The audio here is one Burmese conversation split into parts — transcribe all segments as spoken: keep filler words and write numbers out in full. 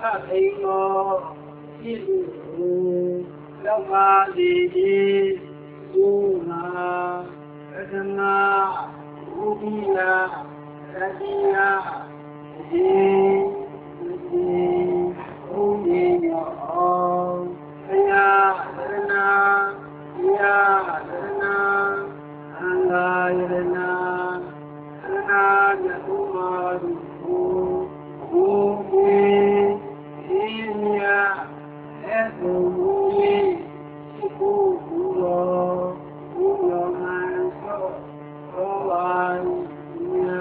အိမ်တော်ရှိသူလောက်ပါစေခြင်းသုနာရတနာဘုဒ္ဓနာသတိနာဒီဒီဘုရားရောဘုရားရတနာဘုရားရတနာအင်္ဂါရတနာရတနာမြတ်သူမာသူဘုရားဒီမြတ်အဲ့သူကြီးရှိခိုးဘူးတော်ဘုရားမှန်သောတော်ပါညာ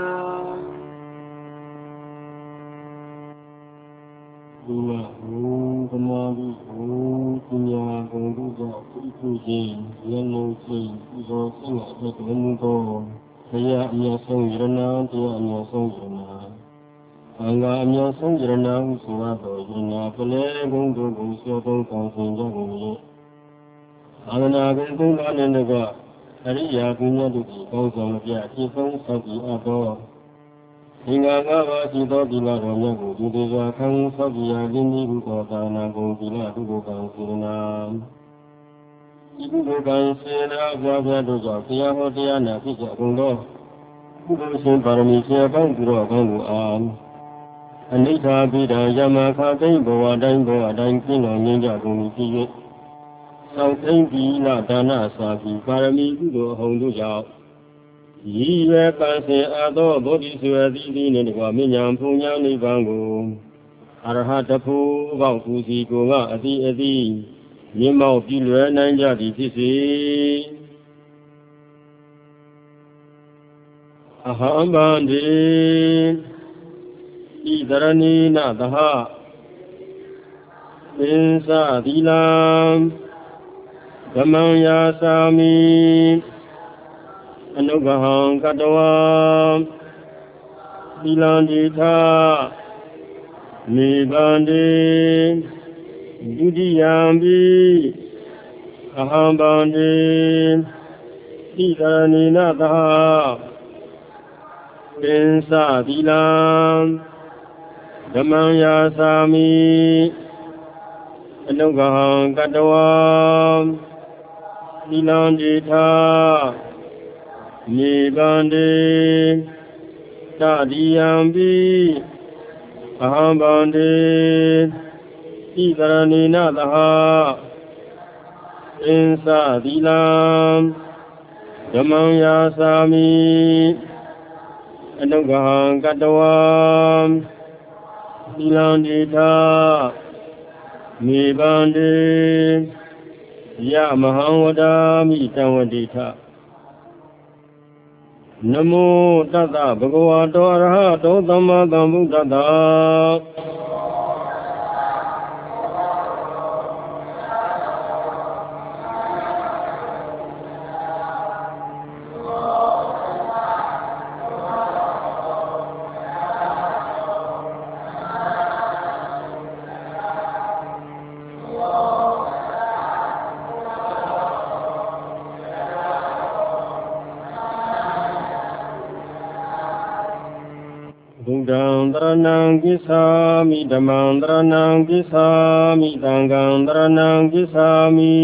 လူဝဘုသမာဓိဘုပညာဂုဏ်တို့ကြောင့်ပြုစုခြင်းဉာဏ်လုံးခြင်းဒီသောဆင်းရဲတဲ့ဘုံသောဘုရားအမြတ်ဆုံးယရနာတရားအမြတ်ဆုံးယရနာအင်္ဂါအမြတ်ဆုံးယရနာဟုဆိုရသောယရနာပလဲဂုဏ်တို့ကိုစောသုံးဆောင်ခြင်းကြောင့်လည်းအာရဏဂုဏ်သုံးပါးနှင့်တကားအရိယာပညာတို့ကိုကောင်းဆောင်ပြအဖြစ်ဆုံးဆောက်တည်အပ်သောသင်္ဃာငါးပါးရှိသောဒီလတော်မြတ်ကိုဒီတေစွာခံဆောက်ကြရာလင်းပြီးဟုသောသာနာကုန်ဒီလဒုက္ခကံစေနာဒီဒုက္ခကံစေနာဘုရားဘုရားတို့ကြောင့်တရားဟောတရားနာဖြစ်ကြကုန်သောဘုရားရှင်ပါရမီဆရာပေါင်းသူတော်ကောင်းကိုအာအနိဋ္ဌာပိဒံယမခာသိမ့်ဘဝတိုင်းဘဝတိုင်းကျင့်တော်ငြိမ်းကြကုန်ပြီဖြစ်၍သောက်သိမ့်ဒီလဒါနစာပြီးပါရမီကုသိုလ်အဟုန်တို့ကြောင့်ရည်ရွယ်ပန်းစင်အပ်သောဗောဓိဆွေသီးသီးနှင့်တကွမြဉ္ဇဉ်ဖုန်ညာနိဗ္ဗာန်ကိုအရဟတဖို့ပေါက်ကူစီကိုကအတိအတိမြင့်မောက်ပြုလွယ်နိုင်ကြသည်ဖြစ်စေအဟံဗန္တိဣတရဏိနသဟသင်္စသီလံဓမ္မံယာစာမိအနုဂဟံကတဝံသီလံတိထနိဗ္ဗန္တိဒုတိယံပိအဟံဗန္တိဣတရဏိနသဟသင်္စသီလံဓမ္မံယာစာမိအနုဂဟံကတဝံသီလံတိထနိဗ္ဗန္တိတတိယံပိအဟံဗန္တိဣတရဏိနသဟသင်္စသီလံဓမ္မံယာစာမိအနုဂဟံကတဝံသီလံတိထနိဗ္ဗန္တိယမဟံဝဒာမိတံဝတိထနမောတတ္တဗုဒ္ဓဝါတောအရဟတောသမ္မာသမ္ဗုဒ္ဓတ္တဗုဒ္ဓံတရဏံကိသာမိဓမ္မံတရဏံကိသာမိသံဃံတရဏံကိသာမိ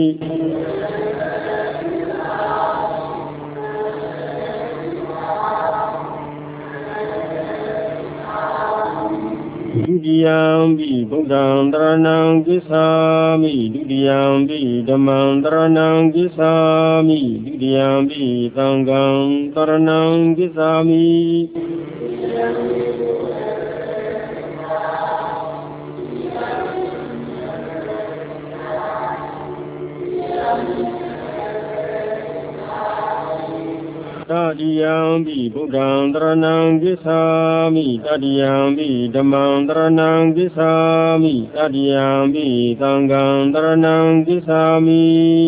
ဒုတိယံပိဗုဒ္ဓံတရဏံကိသာမိဒုတိယံပိဓမ္မံတရဏံကိသာမိဒုတိယံပိသံဃံတရဏံကိသာမိတတိယံပိဗုဒ္ဓံတရဏံကိသာမိတတိယံပိဓမ္မံတရဏံကိသာမိတတိယံပိသံဃံတရဏံကိသာမိ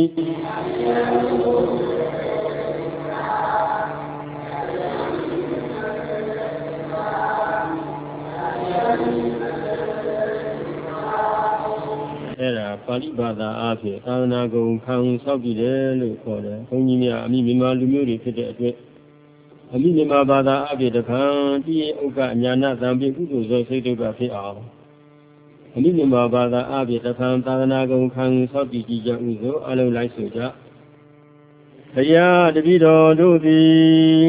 အဲ့ဒါပါဠိဘာသာအားဖြင့်သာသနာ့ဂုဏ်ခံဆောက်တည်တယ်လို့ခေါ်တယ်။ဘုန်းကြီးများအမိမြန်မာလူမျိုးတွေဖြစ်တဲ့အတွက်အမိမြန်မာဘာသာအားဖြင့်တခါတည်းဥက္ကအညာနာသံပိကုသိုလ်သောစိတ်ဒုက္ခဖြစ်အောင်အမိမြန်မာဘာသာအပြည့်တစ်ဖန်သာသနာကုန်ခံဆောက်တည်ကြည်ကြဥသို့အလုံးလိုက်ဆိုကြဘုရားတပည့်တော်တို့သည်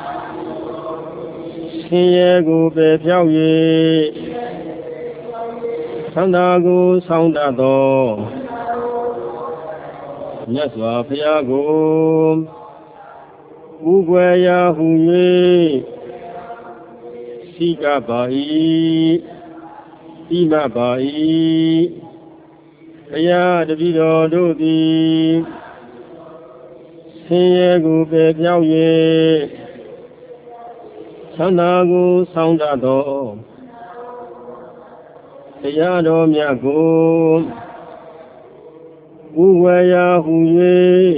ဆင်းရဲကိုပယ်ဖြောက်၍သံသာကိုဆောင်းတတ်သောမြတ်စွာဘုရားကိုဥကွယ်ရာဟု၍စိကပါ၏ဤမပါ၏ဘုရားတပည့်တော်တို့သည်ဆင်းရဲကိုပယ်ဖြောက်၍သံသာကိုဆောင်းတတ်သောတရားတော်မြတ်ကိုဥဝေယဟု၍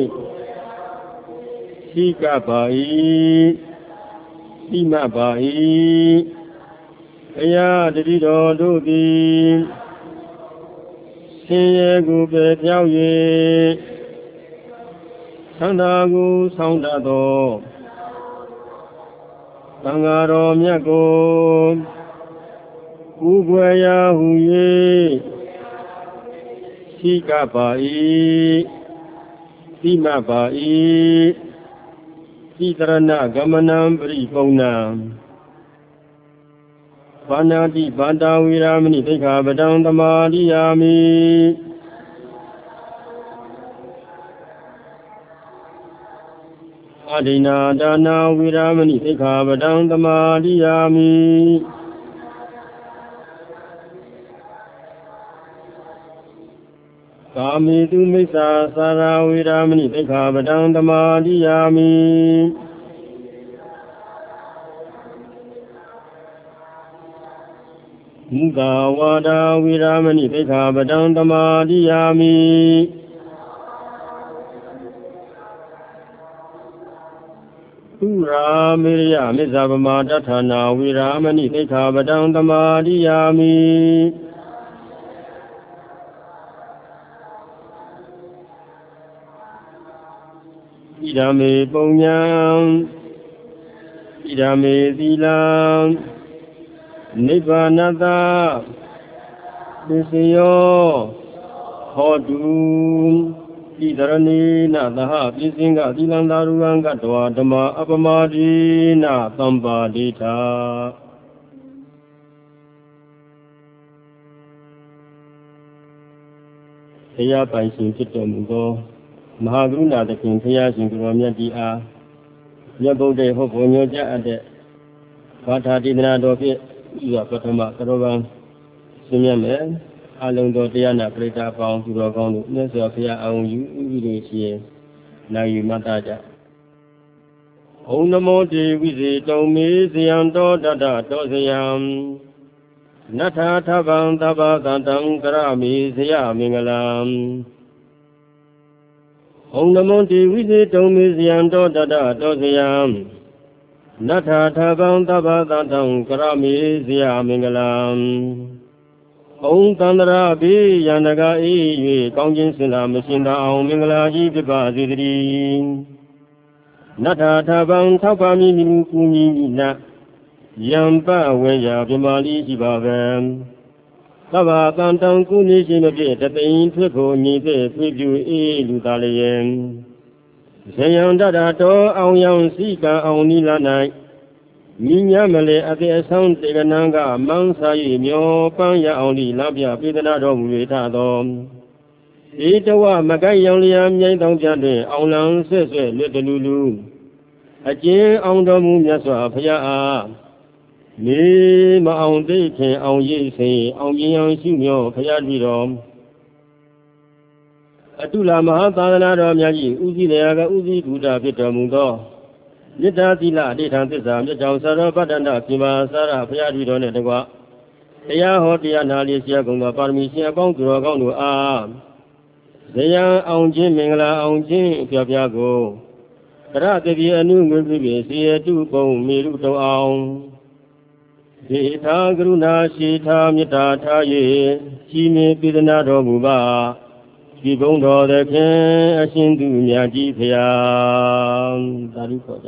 ရှိကပါ၏ဤမပါ၏ဘုရားတပည့်တော်တို့သည်ဆင်းရဲကိုပယ်ဖြောက်၍သံသာကိုဆောင်းတတ်သောသံဃာတော်မြတ်ကိုဥကွယ်ရာဟု၍ရှိကပါ၏သီမပါ၏သီတရဏဂမနံပရိပုံဏံဘာနာတိဘာတာဝိရာမဏိသိက္ခာပဒံသမာဓိယာမိအဒိနာဒါနာဝိရာမဏိသိက္ခာပဒံသမာဓိယာမိကာမေတုမိစ္ဆာသာရာဝိရာမဏိသိက္ခာပဒံသမာဓိယာမိမုသာဝါဒဝိရာမဏိသိက္ခာပဒံသမာဓိယာမိဥရာမေရယမေဇာပမာတထာနာဝိရာမဏိသိက္ခာပဒံသမာဓိယာမိဣဒာမေပုံညာဣဒာမေသီလံနိဗ္ဗာနတသစ္စယောဟောတုဣဒရဏိနသဟပိစင်္ဂသီလံသာရုံကတဝဓမ္မအပမဒိနသံပါဒိထာတရားပိုင်ရှင်ဖြစ်တော်မူသောမဟာကရုဏာသခင်ဘုရားရှင်ကိုယ်တော်မြတ်ကြီးအားမြတ်ဗုဒ္ဓဟောဖို့ညွှန်ကြားအပ်တဲ့ဘာသာဒေသနာတော်ဖြင့်ဤကပထမကရောဂံဆင်းရဲမယ်အလုံးသောတရားနာပရိသတ်ပေါင်းသူတော်ကောင်းတို့မြတ်စွာဘုရားအောင်ယူဥပဒေရှင်နိုင်ယူမှတ်သားကြ။ဩနမောတေဝိဇေတုံမေဇယံတောတတတောဇယံနထာထဗံသဗ္ဗသံတံကရမေဇယမင်္ဂလံဩနမောတေဝိဇေတုံမေဇယံတောတတတောဇယံနထာထဗံသဗ္ဗသံတံကရမေဇယမင်္ဂလံဩသန္တရာဘေးယန္တကာအေး၍ကောင်းခြင်းစင်လာမရှင်သာအောင်မင်္ဂလာကြီးဖြစ်ပါစေတည်းနထာထဗံထောက်ပါမည်မူကူညီနယံပဝေယပြမလီရှိပါပဲသဗ္ဗသံတံကုညီရှိမဖြစ်တသိင်ဖြစ်ကိုညီဖြစ်ဖြည့်ပြူအေးလူသားလျင်ဇယံတတတော်အောင်ရောင်စိကံအောင်နိလ၌မိညာမလေအသေးအဆောင်တေကနံကမောင်းစား၍မျောပန်းရအောင်လိလပြပိဒနာတော်မူ၍ထသောဧတဝမကိုက်ရောင်လျာမြိုင်တောင်ပြတွင်အောင်လံဆွဲ့ဆွဲ့လွတ်တလူလူအကျဉ်အောင်တော်မူမြတ်စွာဘုရားအားနေမအောင်သိခင်အောင်ရိပ်စိအောင်မြင်အောင်ရှုမျောဘုရားတည်တော်အတုလာမဟာသာသနာတော်မြတ်ကြီးဥစည်းတရားကဥစည်းဘုရားဖြစ်တော်မူသောမေတ္တာသီလအဋ္ဌံသစ္စာမြတ်ကြောင့်သာရပတ္တနာပြမစာရဘုရားတည်တော်နှင့်တကွတရားဟောတရားနာလျက်ရှိကုန်သောပါရမီရှင်အပေါင်းသူတော်ကောင်းတို့အားဇယံအောင်ခြင်းမင်္ဂလာအောင်ခြင်းအပြပြကိုတရတတိအနုငွေပြည့်စေတုပုံမေရုတောအောင်ဒေထာကရုဏာရှိထာမေတ္တာထား၍ကြီးမြင့်ပိဒနာတော်မူပါဒီဘုံတော်သခင်အရှင်သူမြတ်ကြီးဖျားသာဓုခေါ်ကြ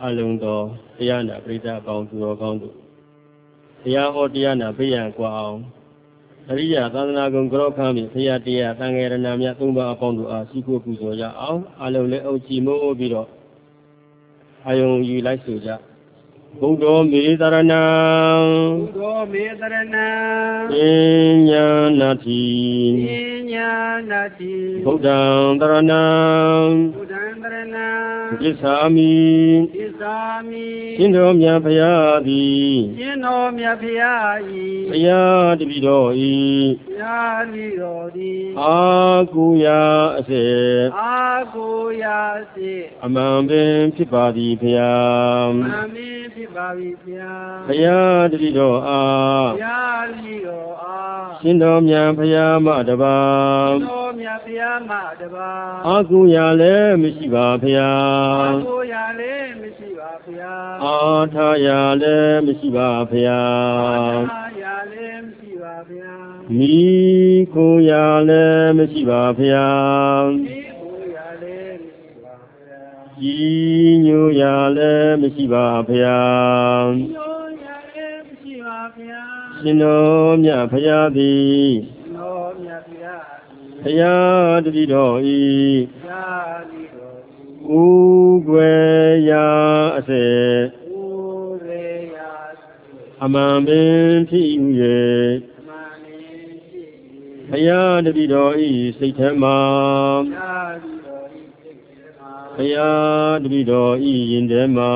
အလုံးတော်တရားနာပရိသတ်အပေါင်းသူတော်ကောင်းတို့တရားဟောတရားနာပြရန်ကွာအောင်အရိယာသာသနာ့ဂုဏ်ကြောခမ်းပြီးဖရာတရားသံဃာရဏမြတ်သုံးပါးအပေါင်းတို့အားရှိခိုးပူဇော်ကြအောင်အလုံးလည်းအုပ်ချီမိုးပြီးတော့အာယုံယူလိုက်ဆိုကြဘုဒ္ဓမေတရဏံဘုဒ္ဓမေတရဏံပညာနာတိပညာနာတိဗုဒ္ဓံတရဏံဘုဒ္ဓံတရဏံသစ္စာမိသစ္စာမိရှင်တော်မြတ်ဖရာသည်ရှင်တော်မြတ်ဖရာ၏ဖရာတပည့်တော်၏ဖရာတပည့်တော်သည်အာကုယာအစေအာကုယာအစေအမှန်ပင်ဖြစ်ပါသည်ဖရာအမှန်ပင်ဖြစ်ပါပြီဖရာဖရာတပည့်တော်အားဖရာတပည့်တော်အားရှင်တော်မြတ်ဖရာမတပါရှင်တော်မြတ်ဖရာမတပါအာကုယာလည်းမရှိပါဖရာအာကုယာလည်းမရှိပါဖရာအာထာယာလည်းမရှိပါဖရာအာထာယာလည်းမရှိပါဖရာမိကိုယာလည်းမရှိပါဖရာမိကိုယာလည်းမရှိပါဖရာကြီးညိုယာလည်းမရှိပါဖရာညိုယာလည်းမရှိပါဖရာရှင်တော်မြတ်ဖရာသည်ရှင်တော်မြတ်ဖရာဖရာတပည့်တော်၏ဖရာတပည့်တော်ဥကွယ်ရာအစေဥရေရာအမှန်ပင်ဖြစ်၍အမှန်ပင်ဖြစ်၍ဘုရားတပည့်တော်ဤစိတ်ထဲမှာဘုရားတပည့်တော်ဤစိတ်ထဲမှာဘုရားတပည့်တော်ဤရင်ထဲမှာ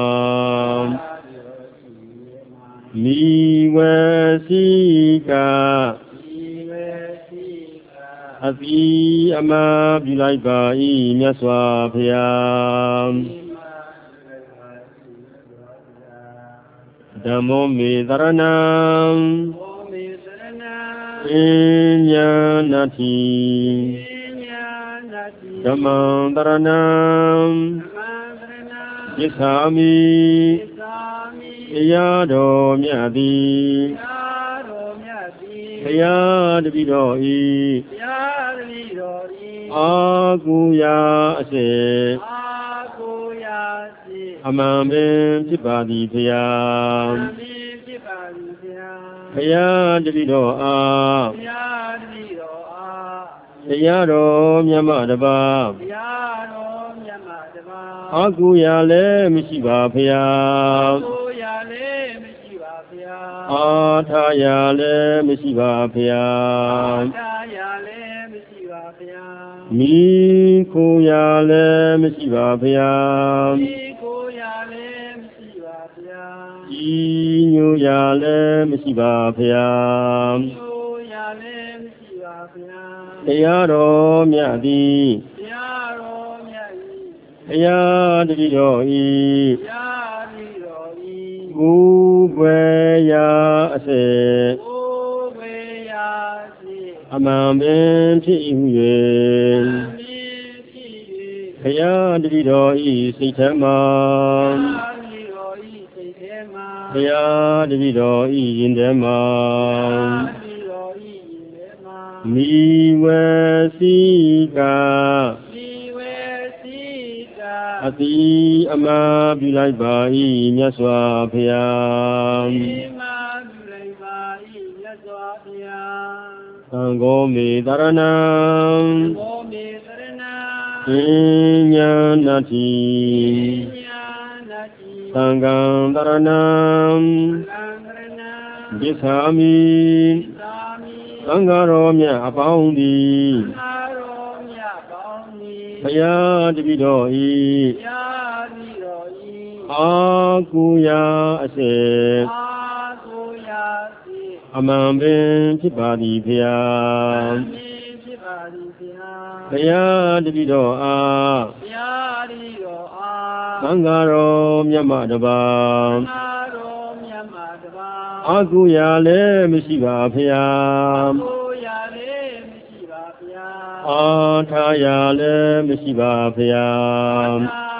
မိဝစီကအသီးအမပြုလိုက်ပါ၏မြတ်စွာဘုရားဓမ္မောမေတရဏံပညာနာတိဓမ္မံတရဏံယစ္ဆာမိတရားတော်မြတ်သည်ဘုရားတပည့်တော်၏ဘုရားတပည့်တော်၏အာကုယာအစေအာကုယာအစေအမှန်ပင်ဖြစ်ပါသည်ဘုရားအမှန်ပင်ဖြစ်ပါသည်ဘုရားဘုရားတပည့်တော်အားဘုရားတပည့်တော်အားတရားတော်မြတ်မတပါဘုရားတော်မြတ်မတပါအာကုယာလည်းမရှိပါဘုရားအာကုယာလည်းမရှိပါဘုရားအာထာယာလည်းမရှိပါဘုရားအာထာယာလည်းမရှိပါဘုရားမိကိုယာလည်းမရှိပါဘုရားမိကိုယာလည်းမရှိပါဘုရားကြီးညိုယာလည်းမရှိပါဘုရားညိုယာလည်းမရှိပါဘုရားတရားတော်မြတ်သည်တရားတော်မြတ်၏ဘုရားတပည့်တော်၏ဘုရားတပည့်တော်၏ကိုယ်ွယ်ရာအစေကိုယ်ွယ်ရာအစေအမှန်ပင်ဖြစ်၏ဟု၍ဘုရားတပည့်တော်၏စိတ်ထဲမှာဘုရားတပည့်တော်၏ရင်ထဲမှာမိဝစီကအသီးအမပြုလိုက်ပါ၏မြတ်စွာဘုရားသံဃောမေတရဏံပညာနာတိသံဃံတရဏံယစ္ဆာမိသံဃာတော်မြတ်အပေါင်းသည်ဘုရားတပည့်တော်၏အာကုယာအစေအမှန်ပင်ဖြစ်ပါသည်ဘုရားဘုရားတပည့်တော်အားသံဃာတော်မြတ်မတပါအာကုယာလည်းမရှိပါဘုရားအာထာယာလည်းမရှိပါဘုရား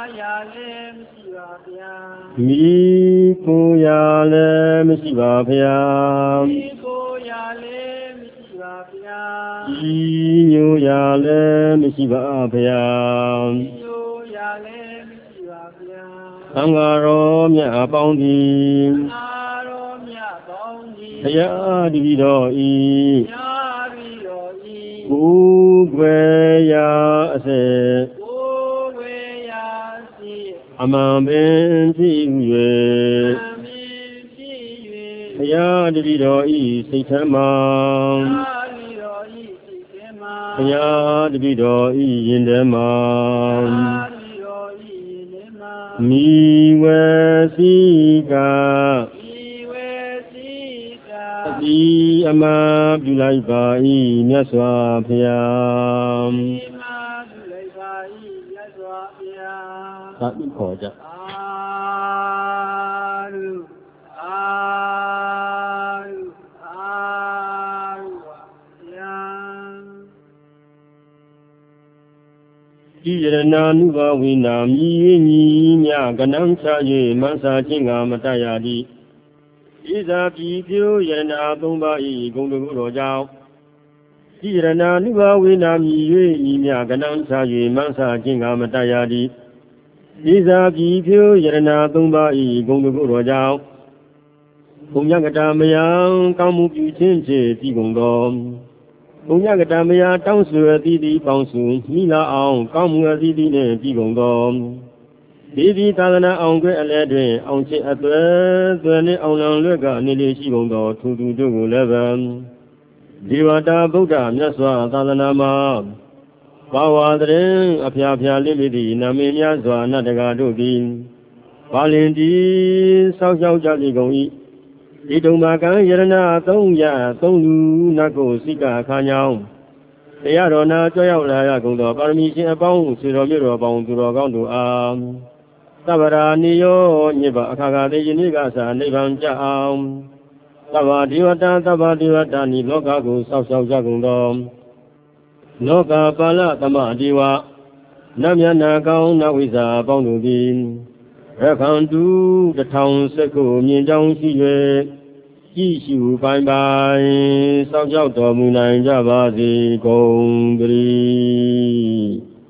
မိကိုယာလည်းမရှိပါဘုရားကြီးညိုရာလည်းမရှိပါဘုရားသံဃာတော်မြတ်အပေါင်းသည်ဘုရားတပည့်တော်ဤကိုယ်ွယ်ရာအစေအမှန်ပင်ဖြစ်၍ဘုရားတပည့်တော်ဤစိတ်ထဲမှာဘုရားတပည့်တော်ဤရင်ထဲမှာမိဝေစီကဒီအမှန်ပြုလိုက်ပါ၏မြတ်စွာဘုရားသာဓုခေါ်ကြဤရဏာနုဘဝိနာမြည်၍ညီမြကနံချ၍မဆာခြင်းကမတတ်ရသည်ဤသာပြည်ပြုရဏာသုံးပါး၏ဂုဏ်တကုတော်ကြောင့်ဤရဏာနုဘဝိနာမြည်၍ညီမြကနံချ၍မဆာခြင်းကမတတ်ရသည်ဤသာပြည်ပြုရဏာသုံးပါး၏ဂုဏ်တကုတော်ကြောင့်ဘုံညကတာမယံကောင်းမှုပြုခြင်းဖြင့်ပြီးကုန်သောဘုံညကတမယတောင်းဆွေအသီးသီးပေါင်းစုမိလာအောင်ကောင်းမှုအသီးသီးနှင့်ပြီးကုန်သောဒီဒီသာသနာအောင်ခွဲအလဲတွင်အောင်ချစ်အသွဲသွဲနှင့်အောင်လံလွတ်ကနေလေရှိကုန်သောထိုသူတို့ကိုလည်းပဲဒီဝတာဗုဒ္ဓမြတ်စွာသာသနာမှာဘာဝတရင်အဖျားဖျားလေးလေးသည်နာမည်များစွာအနတ္တကတို့သည်ဘာလင်တီစောက်ရှောက်ကြလိကုန်၏ဒီတုံမာကံယရဏသုံးရသုံးလူနတ်ကိုစိကအခါညောင်းတရားတော်နာကြွရောက်လာရကုန်သောပါရမီရှင်အပေါင်းဆွေတော်မြို့တော်ပေါင်းသူတော်ကောင်းတို့အားသဗ္ဗရာနိယောညစ်ပါအခါခါသေးယနေ့ကသာနိဗ္ဗာန်ကြအောင်သဗ္ဗဒေဝတာသဗ္ဗဒေဝတာနိလောကကိုစောက်ရှောက်ကြကုန်သောလောကပါဠသမဒေဝနတ်မြတ်နာကောင်းနတ်ဝိဇာအပေါင်းတို့သည်ရခန္တုတထောင်စက္ခုမြင်ကြောင်းရှိ၍ကြည်ရှုပိုင်ပိုင်စောင့်ကြောက်တော်မူနိုင်ကြပါစေကုန်သတည်း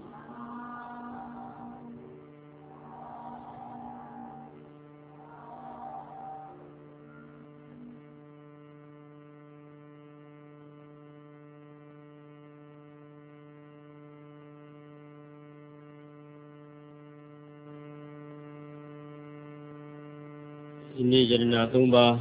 ဒီနေ့ယရဏသုံးပါး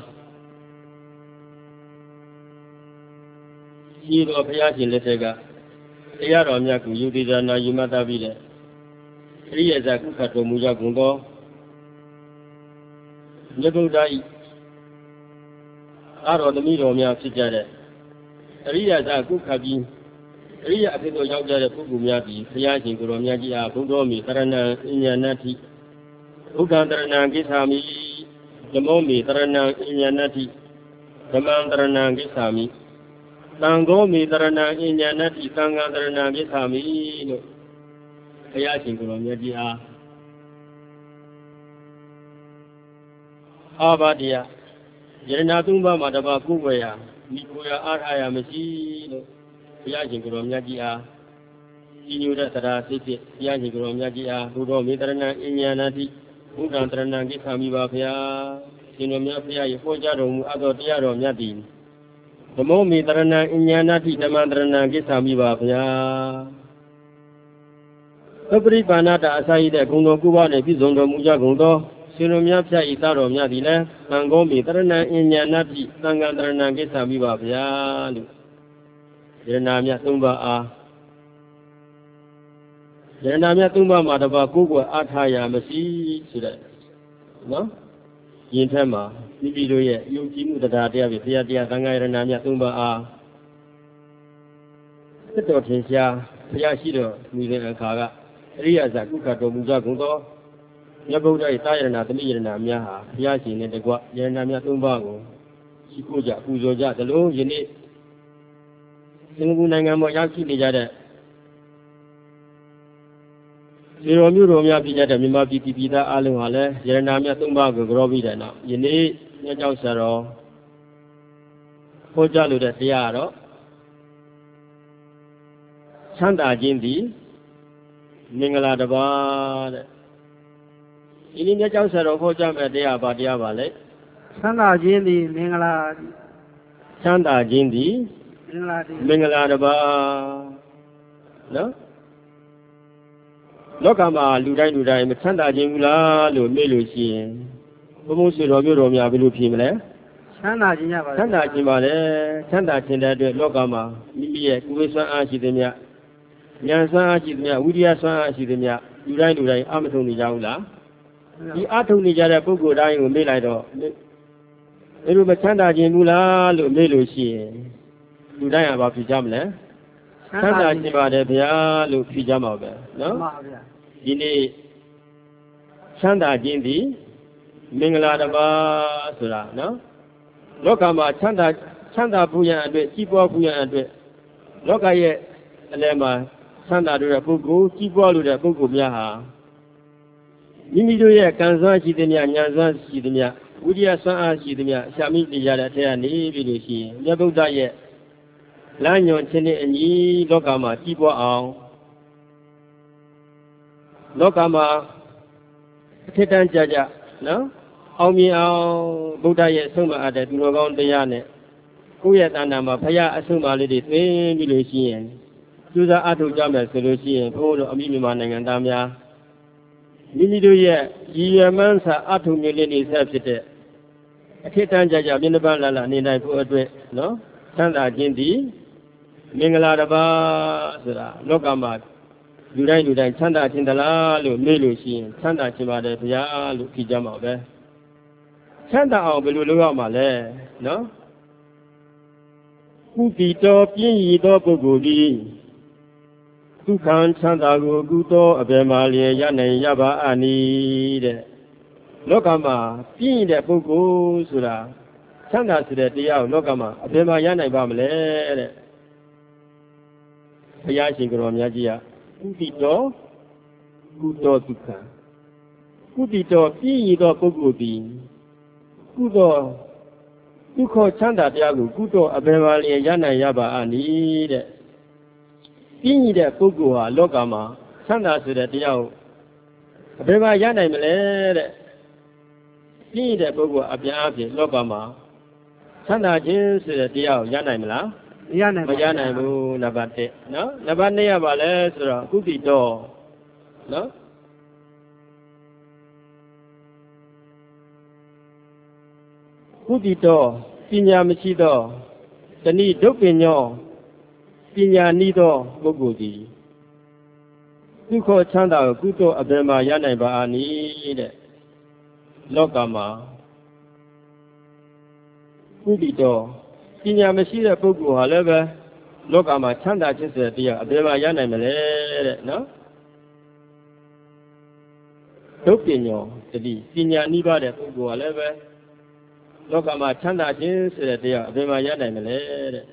ရှိတော်ဘုရားရှင်လက်ထက်ကတရားတော်မြတ်ကိုယုတိဇာနာယူမှတ်သားပြီးတဲ့အရိယဇာကုခတ်တော်မူကြကုန်သောမြတ်ဗုဒ္ဓ၏အာတော်သမီးတော်များဖြစ်ကြတဲ့အရိယဇာကုခတ်ပြီးအရိယအဖြစ်သို့ရောက်ကြတဲ့ပုဂ္ဂိုလ်များသည်ဘုရားရှင်ကိုယ်တော်မြတ်ကြီးအားဘုဒ္ဓောမိတရဏံအဉ္ဉာဏတိဘုဒ္ဓံတရဏံကိသာမိဓမ္မောမိတရဏံအဉ္ဉာဏတိဓမ္မံတရဏံကိသာမိသံဃောမိတရဏံအဉ္ဉာဏတိသံဃံတရဏံကိသာမိလို့ဘုရားရှင်ကိုယ်တော်မြတ်ကြီးအားအာဘာတရားယရဏသုံးပါးမှာတပါးကိုယ်ွယ်ရာမိကိုယ်ရာအားထားရမရှိလို့ဘုရားရှင်ကိုယ်တော်မြတ်ကြီးအားကြီးညိုတဲ့တရားစိတ်ဖြင့်ဘုရားရှင်ကိုယ်တော်မြတ်ကြီးအားဘုဒ္ဓမိတရဏံအဉ္ဉာဏတိဘုဒ္ဓံတရဏံကိသာမိပါဘုရားရှင်တော်မြတ်ဘုရားရဲ့ဟောကြားတော်မူအပ်သောတရားတော်မြတ်သည်ဓမ္မောမိတရဏံအဉ္ဉာဏတိဓမ္မံတရဏံကိသာမိပါဘုရားသပ္ပရိပါဏတာအစာရတဲ့ဂုဏ်တော်ကိုးပါးနှင့်ပြည့်စုံတော်မူကြကုန်သောရှင်တော်မြတ်ဖျားဤသားတော်မြတ်သည်လည်းသံဃောမိတရဏံအဉ္ဉာဏတိသံဃံတရဏံကိသာမိပါဘုရားလို့ယရဏမြတ်သုံးပါးအားယရဏမြတ်သုံးပါးမှာတပါးကိုးကွယ်အားထားရမရှိဆိုတဲ့နော်ယင်ထက်မှာမိမိတို့ရဲ့ယုံကြည်မှုတရားတရားဖြင့်ဘုရားတရားသံဃာယရဏမြတ်သုံးပါးအားသတ်တော်ထင်ရှားဘုရားရှိတော်မူတဲ့အခါကအရိယဇာကုခတ်တော်မူကြကုန်သောမြတ်ဗုဒ္ဓ၏သာယရဏသမီးယရဏများဟာဘုရားရှင်နဲ့တကွယရဏမြတ်သုံးပါးကိုရှိခိုးကြပူဇော်ကြသလိုယနေ့စင်ကာပူနိုင်ငံမှာရောက်ရှိနေကြတဲ့ဒီလိုမျိုးတော်များပြည်ကြတဲ့မြန်မာပြည်ပြည်သားအလုံးဟာလည်းယရဏမြတ်သုံးပါးကိုကြောပြီးတဲ့နောက်ယနေ့မြတ်ကျောင်းဆရာတော်ဟောကြားလိုတဲ့တရားကတော့ချမ်းသာခြင်းသည်မင်္ဂလာတစ်ပါးတဲ့ဒီနေ့မြတ်ကျောင်းဆရာတော်ဟောကြားမဲ့တရားပါတရားပါလေချမ်းသာခြင်းသည်မင်္ဂလာချမ်းသာခြင်းသည်မင်္ဂလာသည်မင်္ဂလာတစ်ပါးနော်လောကမှာလူတိုင်းလူတိုင်းမချမ်းသာခြင်းဘူးလားလို့မေးလို့ရှိရင်ဘုံဘုံဆွေတော်မျိုးတော်များဘယ်လိုဖြေမလဲချမ်းသာခြင်းရပါချမ်းသာခြင်းပါလေချမ်းသာခြင်းတဲ့အတွက်လောကမှာမိမိရဲ့ကိုယ်ဆွမ်းအားရှိသည်မြတ်ဉာဏ်ဆွမ်းအားရှိသည်မြတ်ဝိရိယဆွမ်းအားရှိသည်မြတ်လူတိုင်းလူတိုင်းအမထုံနေကြဘူးလားဒီအထုံနေကြတဲ့ပုဂ္ဂိုလ်တိုင်းကိုမေးလိုက်တော့ဘယ်လိုမချမ်းသာခြင်းဘူးလားလို့မေးလို့ရှိရင်လူတိုင်းကဘာဖြေကြမလဲချမ်းသာခြင်းပါတယ်ဗျာလို့ဖြေကြမှာပဲနော်မှန်ပါဗျာဒီနေ့ချမ်းသာခြင်းသည်မင်္ဂလာတစ်ပါးဆိုတာနော်လောကမှာချမ်းသာချမ်းသာဖို့ရန်အတွက်ကြီးပွားဖို့ရန်အတွက်လောကရဲ့အလယ်မှာချမ်းသာလို့တဲ့ပုဂ္ဂိုလ်ကြီးပွားလို့တဲ့ပုဂ္ဂိုလ်များဟာမိမိတို့ရဲ့ကံစွမ်းရှိသည်များဉာဏ်စွမ်းရှိသည်များဝိရိယစွမ်းအားရှိသည်များရှာမိနေကြတဲ့အထက်ကနေပြီးလို့ရှိရင်မြတ်ဗုဒ္ဓရဲ့လမ်းညွန်ခြင်းနဲ့အညီလောကမှာကြီးပွားအောင်လောကမှာအထက်တန်းကြကြနော်အောင်မြင်အောင်ဗုဒ္ဓရဲ့ဆုံးမအပ်တဲ့သူတော်ကောင်းတရားနဲ့ကိုယ့်ရဲ့တဏ္ဍာမှာဖရာအဆုံးအမလေးတွေသိပြီးလို့ရှိရင်ကျူးစာအထုတ်ကြမယ်ဆိုလို့ရှိရင်ဘုန်းတော်အမိမြန်မာနိုင်ငံသားများမိမိတို့ရဲ့ရည်ရွယ်မှန်းစာအထုတ်မျိုးလေးတွေဆက်ဖြစ်တဲ့အထက်တန်းကြကြပြင်းပန်းလာလာနေနိုင်ဖို့အတွက်နော်ချမ်းသာခြင်းသည်မင်္ဂလာတစ်ပါးဆိုတာလောကမှာလူတိုင်းလူတိုင်းချမ်းသာခြင်းသလားလို့မေးလို့ရှိရင်ချမ်းသာခြင်းပါတယ်ဗျာလို့ဖြေကြမှာပဲချမ်းသာအောင်ဘယ်လိုလုပ်ရမှာလဲနော်ကုသီတော်ပြင်းရည်သောပုဂ္ဂိုလ်သည်ဒုက္ခံချမ်းသာကိုကုသောအပေမာလျေရနိုင်ရပါအနီးတဲ့လောကမှာပြင်းရတဲ့ပုဂ္ဂိုလ်ဆိုတာချမ်းသာဆိုတဲ့တရားကိုလောကမှာအပေမာရနိုင်ပါမလဲတဲ့ဘုရားရှင်ကိုယ်တော်မြတ်ကြီးကကုသီတော်ကုသောဒုက္ခံကုသီတော်ပြင်းရသောပုဂ္ဂိုလ်သည်ကုသောဒုက္ခချမ်းသာတရားကိုကုသောအပေမာလျေရနိုင်ရပါအနီးတဲ့ပြင်းရတဲ့ပုဂ္ဂိုလ်ဟာလောကမှာချမ်းသာဆိုတဲ့တရားကိုအပေမာရနိုင်မလဲတဲ့ပြင်းရတဲ့ပုဂ္ဂိုလ်အပြားအပြင်လောကမှာချမ်းသာခြင်းဆိုတဲ့တရားကိုရနိုင်မလားမရနိုင်မရနိုင်ဘူးနံပါတ်တစ်နော်နံပါတ်နှစ်ရပါလဲဆိုတော့ကုသီတော်နော်ကုသီတော်ပညာမရှိသောတဏိဒုက္ခညောပညာနီးသောပုဂ္ဂိုလ်သည်ဒုက္ခချမ်းသာကိုကုသိုလ်အပေမာရနိုင်ပါအာနိတဲ့လောကမှာကုသီတော်ပညာမရှိတဲ့ပုဂ္ဂိုလ်ဟာလည်းပဲလောကမှာချမ်းသာခြင်းဆိုတဲ့တရားအပေမာရနိုင်မလဲတဲ့နော်ဒုက္ခညောတတိပညာနီးပါးတဲ့ပုဂ္ဂိုလ်ဟာလည်းပဲလောကမှာချမ်းသာခြင်းဆိုတဲ့တရားအပေမာရနိုင်မလဲတဲ့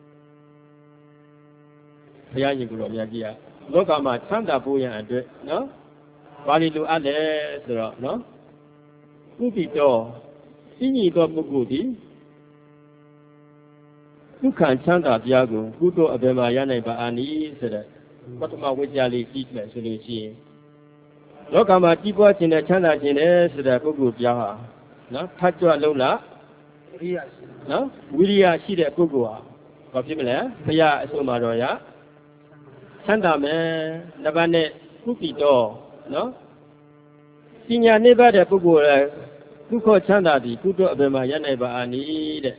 ဘုရားရှင်ကိုယ်တော်မြတ်ကြီးကလောကမှာချမ်းသာဖို့ရန်အတွက်နော်ဘာလို့လိုအပ်လဲဆိုတော့နော်ကုသီတော်ပြင်းရသောပုဂ္ဂိုလ်သည်ဒုက္ခချမ်းသာတရားကိုကုသိုလ်အပေမာရနိုင်ပါအာနိဆိုတဲ့ပထမဝိဇ္ဇာလေးကြည့်မယ်ဆိုလို့ရှိရင်လောကမှာကြီးပွားခြင်းနဲ့ချမ်းသာခြင်းနဲ့ဆိုတဲ့ပုဂ္ဂိုလ်တရားဟာနော်ထကြွလုံးလားဝိရိယရှိနော်ဝိရိယရှိတဲ့ပုဂ္ဂိုလ်ဟာဘာဖြစ်မလဲဘုရားအဆုံးအမတော်ရချမ်းသာမယ်နံပါတ်နဲ့ကုသီတော်နော်ပညာနိဗ္ဗာန်တဲ့ပုဂ္ဂိုလ်လည်းဒုက္ခချမ်းသာသည်ကုသိုလ်အပေမာရနိုင်ပါအာနိတဲ့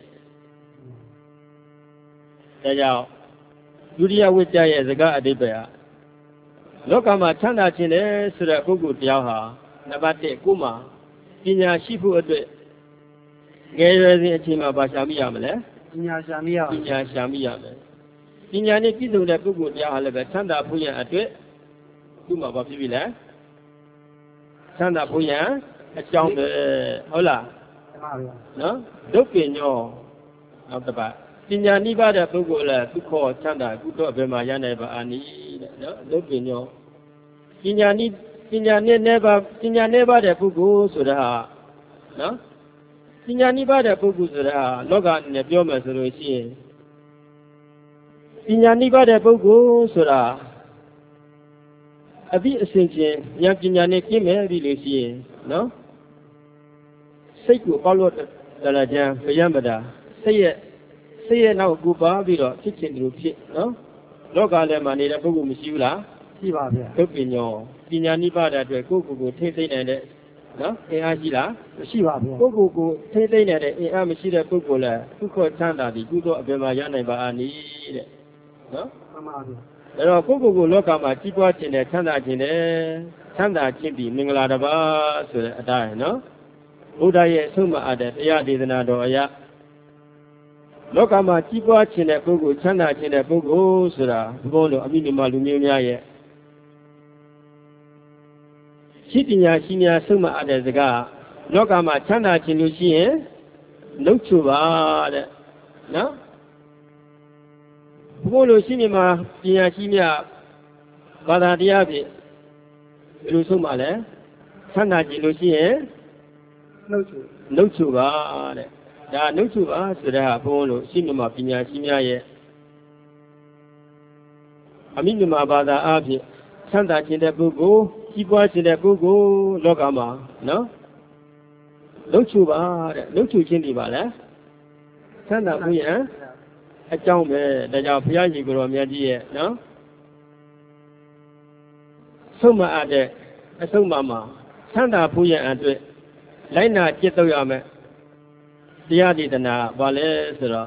ဒါကြောင့်ဒုတိယဝိဇ္ဇာရဲ့စကားအဓိပ္ပာယ်ဟာလောကမှာချမ်းသာခြင်းနဲ့ဆိုတဲ့ပုဂ္ဂိုလ်တရားဟာနံပါတ်တစ်ကိုမှပညာရှိဖို့အတွက်ငယ်ရွယ်စဉ်အချိန်မှာဘာရှာမိရမလဲပညာရှာမိရပညာရှာမိရမယ်ပညာနဲ့ပြည့်စုံတဲ့ပုဂ္ဂိုလ်တရားဟာလည်းပဲချမ်းသာဖို့ရန်အတွက်သူ့မှာဘာဖြစ်ပြီလဲချမ်းသာဖို့ရန်အကြောင်းပဲဟုတ်လားမှန်ပါဗျာနော်ဒုက္ခညောနောက်တစ်ပတ်ပညာနိဗ္ဗာန်တဲ့ပုဂ္ဂိုလ်လည်းဒုက္ခချမ်းသာကုသိုလ်အပေမာရနိုင်ပါအာနိတဲ့နော်ဒုက္ခညောပညာနိပညာနဲ့နဲ့ပါပညာနဲ့ပါတဲ့ပုဂ္ဂိုလ်ဆိုတာဟာနော်ပညာနိဗ္ဗာန်တဲ့ပုဂ္ဂိုလ်ဆိုတာဟာလောကအနေနဲ့ပြောမယ်ဆိုလို့ရှိရင်ပညာနိဗ္ဗာန်တဲ့ပုဂ္ဂိုလ်ဆိုတာအပြီးအစဉ်ချင်းဉာဏ်ပညာနဲ့ကျင့်မယ်ပြီးလို့ရှိရင်နော်စိတ်ကိုပေါက်လို့တလာကြံဗယံပဒါစိတ်ရဲ့စိတ်ရဲ့နောက်ကိုပါပြီးတော့ဖြစ်ချင်တယ်လို့ဖြစ်နော်လောကထဲမှာနေတဲ့ပုဂ္ဂိုလ်မရှိဘူးလားရှိပါဗျာဒုပညောပညာနိဗ္ဗာန်အတွက်ကိုယ့်ကိုယ်ကိုထိမ့်သိမ့်နိုင်တဲ့နော်အင်အားရှိလားမရှိပါဘူးပုဂ္ဂိုလ်ကိုထိမ့်သိမ့်နိုင်တဲ့အင်အားမရှိတဲ့ပုဂ္ဂိုလ်လည်းဒုက္ခချမ်းသာသည်ကုသိုလ်အပြင်မှာရနိုင်ပါအာနိတဲ့နော်မှန်ပါဗျာဒါတော့ပုဂ္ဂိုလ်ကိုလောကမှာကြီးပွားခြင်းနဲ့ချမ်းသာခြင်းနဲ့ချမ်းသာခြင်းဒီမင်္ဂလာတစ်ပါးဆိုတဲ့အတိုင်းနော်ဘုရားရဲ့အဆုံးမအပ်တဲ့တရားဒေသနာတော်အရာလောကမှာကြီးပွားခြင်းတဲ့ပုဂ္ဂိုလ်ချမ်းသာခြင်းတဲ့ပုဂ္ဂိုလ်ဆိုတာဘုန်းတော်အမိမြမလူမျိုးများရဲ့ရှိပညာရှိများဆုံးမအပ်တဲ့စကားလောကမှာချမ်းသာခြင်းလို့ရှိရင်နှုတ်ချပါတဲ့နော်ဘုန်းတော်ရှိမြမပညာရှိများဘာသာတရားဖြင့်ဘယ်လိုဆုံးမလဲချမ်းသာခြင်းလို့ရှိရင်နှုတ်ချနှုတ်ချပါတဲ့ဒါနှုတ်ချပါဆိုတဲ့ဟာဘုန်းတော်ရှိမြမပညာရှိများရဲ့အမိမြမဘာသာအားဖြင့်ချမ်းသာခြင်းတဲ့ပုဂ္ဂိုလ်ကြီးပွားခြင်းတဲ့ပုဂ္ဂိုလ်လောကမှာနော်နှုတ်ချပါတဲ့နှုတ်ချခြင်းဒီပါလဲချမ်းသာဖို့ရန်အကြောင်းပဲဒါကြောင့်ဘုရားရှင်ကိုယ်တော်မြတ်ကြီးရဲ့နော်ဆုံးမအပ်တဲ့အဆုံးအမမှာချမ်းသာဖို့ရန်အတွက်လိုက်နာจิตတော့ရမယ်တရားဒေသနာဘာလဲဆိုတော့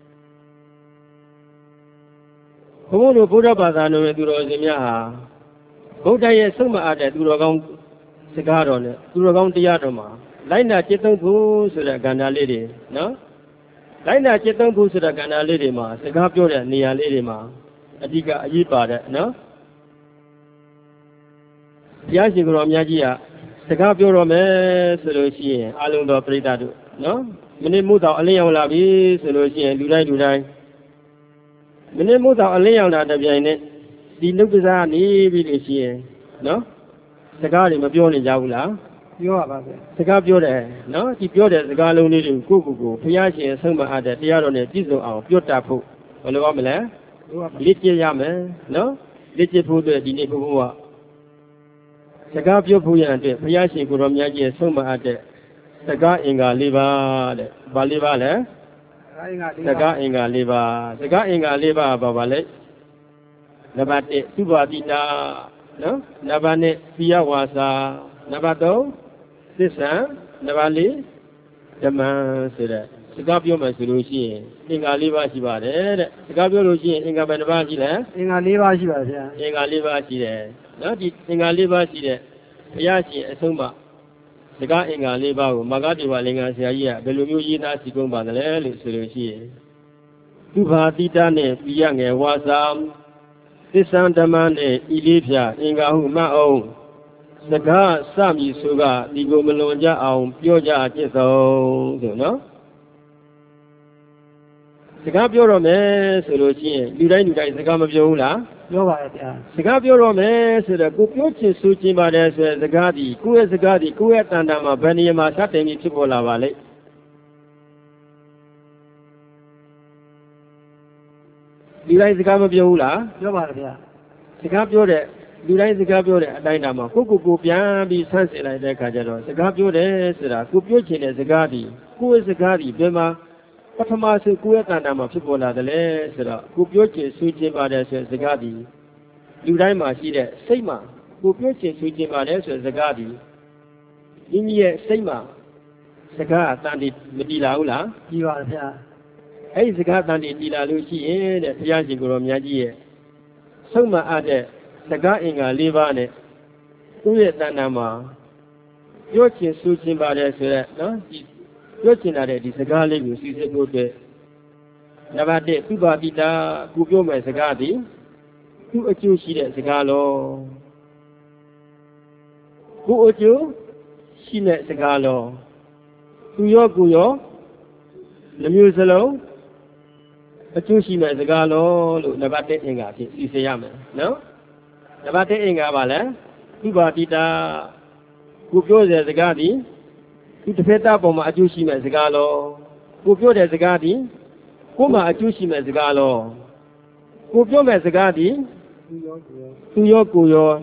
ဘုန်းတော်ဗုဒ္ဓဘာသာတော်ရဲ့သူတော်စင်များဟာဗုဒ္ဓရဲ့ဆုံးမအပ်တဲ့သူတော်ကောင်းစကားတော်နဲ့သူတော်ကောင်းတရားတော်မှာလိုက်နာจิตသုံးဖို့ဆိုတဲ့ကဏ္ဍလေးတွေနော်လိုက်နာจิตသုံးဖို့ဆိုတဲ့ကဏ္ဍလေးတွေမှာစကားပြောတဲ့နေရာလေးတွေမှာအဓိကအရေးပါတဲ့နော်ဘုရားရှင်ကိုယ်တော်မြတ်ကြီးကစကားပြောတော်မယ်ဆိုလို့ရှိရင်အလုံးတော်ပရိသတ်တို့နော်မင်းမို့တော်အလင်းရောက်လာပြီဆိုလို့ရှိရင်လူတိုင်းလူတိုင်းမင်းမို့တော်အလင်းရောက်လာတဲ့ပြိုင်နဲ့ဒီနှုတ်ကစားနေပြီလို့ရှိရင်နော်စကားတွေမပြောနေကြဘူးလားပြောပါပါဗျာစကားပြောတယ်နော်ဒီပြောတဲ့စကားလုံးလေးတွေကိုကိုယ့်ကိုယ်ကိုဘုရားရှင်ဆုံးမအပ်တဲ့တရားတော်နဲ့ပြည့်စုံအောင်ပြောတတ်ဖို့ဘယ်လိုပါမလဲလေ့ကျင့်ရမယ်နော်လေ့ကျင့်ဖို့အတွက်ဒီနေ့ဘုရားကစကားပြောဖို့ရန်အတွက်ဘုရားရှင်ကိုယ်တော်မြတ်ကြီးဆုံးမအပ်တဲ့စကားအင်္ဂါ၄ပါးတဲ့ဘာ၄ပါးလဲစကားအင်္ဂါ၄ပါးစကားအင်္ဂါ၄ပါးဘာပါလဲနံပါတ်၁သုဘာတိတာနော်နံပါတ်၂ပိယဝါစာနံပါတ်၃သစ္စာနံပါတ်၄ဓမ္မဆိုတဲ့စကားပြောမယ်ဆိုလို့ရှိရင်အင်္ဂါ၄ပါးရှိပါတယ်တဲ့စကားပြောလို့ရှိရင်အင်္ဂါဘယ်နှပါးရှိလဲအင်္ဂါ၄ပါးရှိပါဗျာအင်္ဂါ၄ပါးရှိတယ်နော်ဒီအင်္ဂါ၄ပါးရှိတဲ့ဘုရားရှင်အဆုံးအမစကားအင်္ဂါ၄ပါးကိုမဂ္ဂတိဝလင်္ကာဆရာကြီးကဘယ်လိုမျိုးရေးသားစီကုံးပါသလဲလို့ဆိုလို့ရှိရင်သုဘာတိတာနဲ့ပိယငယ်ဝါစာသစ္စာဓမ္မနဲ့ဤလေးဖြာအင်္ဂါဟုမှတ်အောင်စကားစမည်ဆိုကဒီကိုမလွန်ကြအောင်ပြောကြจิตဆုံးဆိုနော်စကားပြောတော့မယ်ဆိုလို့ရှိရင်လူတိုင်းလူတိုင်းစကားမပြောဘူးလားပြောပါရဲ့ဗျာစကားပြောတော့မယ်ဆိုတော့ကိုပြောချင်ဆိုချင်ပါတယ်ဆိုတဲ့စကားဒီကိုယ့်ရဲ့စကားဒီကိုယ့်ရဲ့တန်တာမှာဘယ်နေရာမှာစတင်ပြီးဖြစ်ပေါ်လာပါလဲလူတိုင်းစကားမပြောဘူးလားပြောပါရဲ့ဗျာစကားပြောတဲ့လူတိုင်းစကားပြောတဲ့အတိုင်းတာမှာကိုကိုကိုပြန်ပြီးဆန်းစစ်လိုက်တဲ့အခါကျတော့စကားပြောတယ်ဆိုတာကိုပြောချင်တဲ့စကားဒီကိုယ့်ရဲ့စကားဒီဘယ်မှာပထမဆုံးကိုယ့်ရဲ့တန်တာမှာဖြစ်ပေါ်လာတယ်လေဆိုတော့ကိုပြောချင်ဆိုချင်ပါတယ်ဆိုတဲ့စကားဒီလူတိုင်းမှာရှိတဲ့စိတ်မှာကိုပြောချင်ဆိုချင်ပါတယ်ဆိုတဲ့စကားဒီမိမိရဲ့စိတ်မှာစကားအတန်ဒီမတည်လာဘူးလားတည်ပါဗျာအဲ့ဒီစကားတန်တည်တည်လာလို့ရှိရင်တဲ့ဘုရားရှင်ကိုယ်တော်မြတ်ကြီးရဲ့ဆုံးမအပ်တဲ့စကားအင်္ဂါ၄ပါးနဲ့သူ့ရဲ့တဏ္ဍာမှာပြောချင်ဆိုချင်ပါတယ်ဆိုတဲ့နော်ဒီပြောချင်တဲ့ဒီစကားလေးကိုစီစစ်ဖို့အတွက်နံပါတ်၁သုဘာတိတာကိုပြောမယ်စကားဒီသူ့အကျိုးရှိတဲ့စကားလောကိုအကျိုးရှိတဲ့စကားလောသူရောကိုရောနှမျိုးစလုံးအကျိုးရှိတဲ့စကားလောလို့နံပါတ်၁အင်္ဂါဖြစ်စီစစ်ရမယ်နော်နံပါတ်၁အင်္ဂါပါလဲသုဘာတိတာကိုပြောတဲ့စကားဒီဒီတစ်ဖက်သားပေါ်မှာအကျိုးရှိမဲ့စကားလောကိုပြောတဲ့စကားဒီကိုမှအကျိုးရှိမဲ့စကားလောကိုပြောမဲ့စကားဒီသူရောကိုရော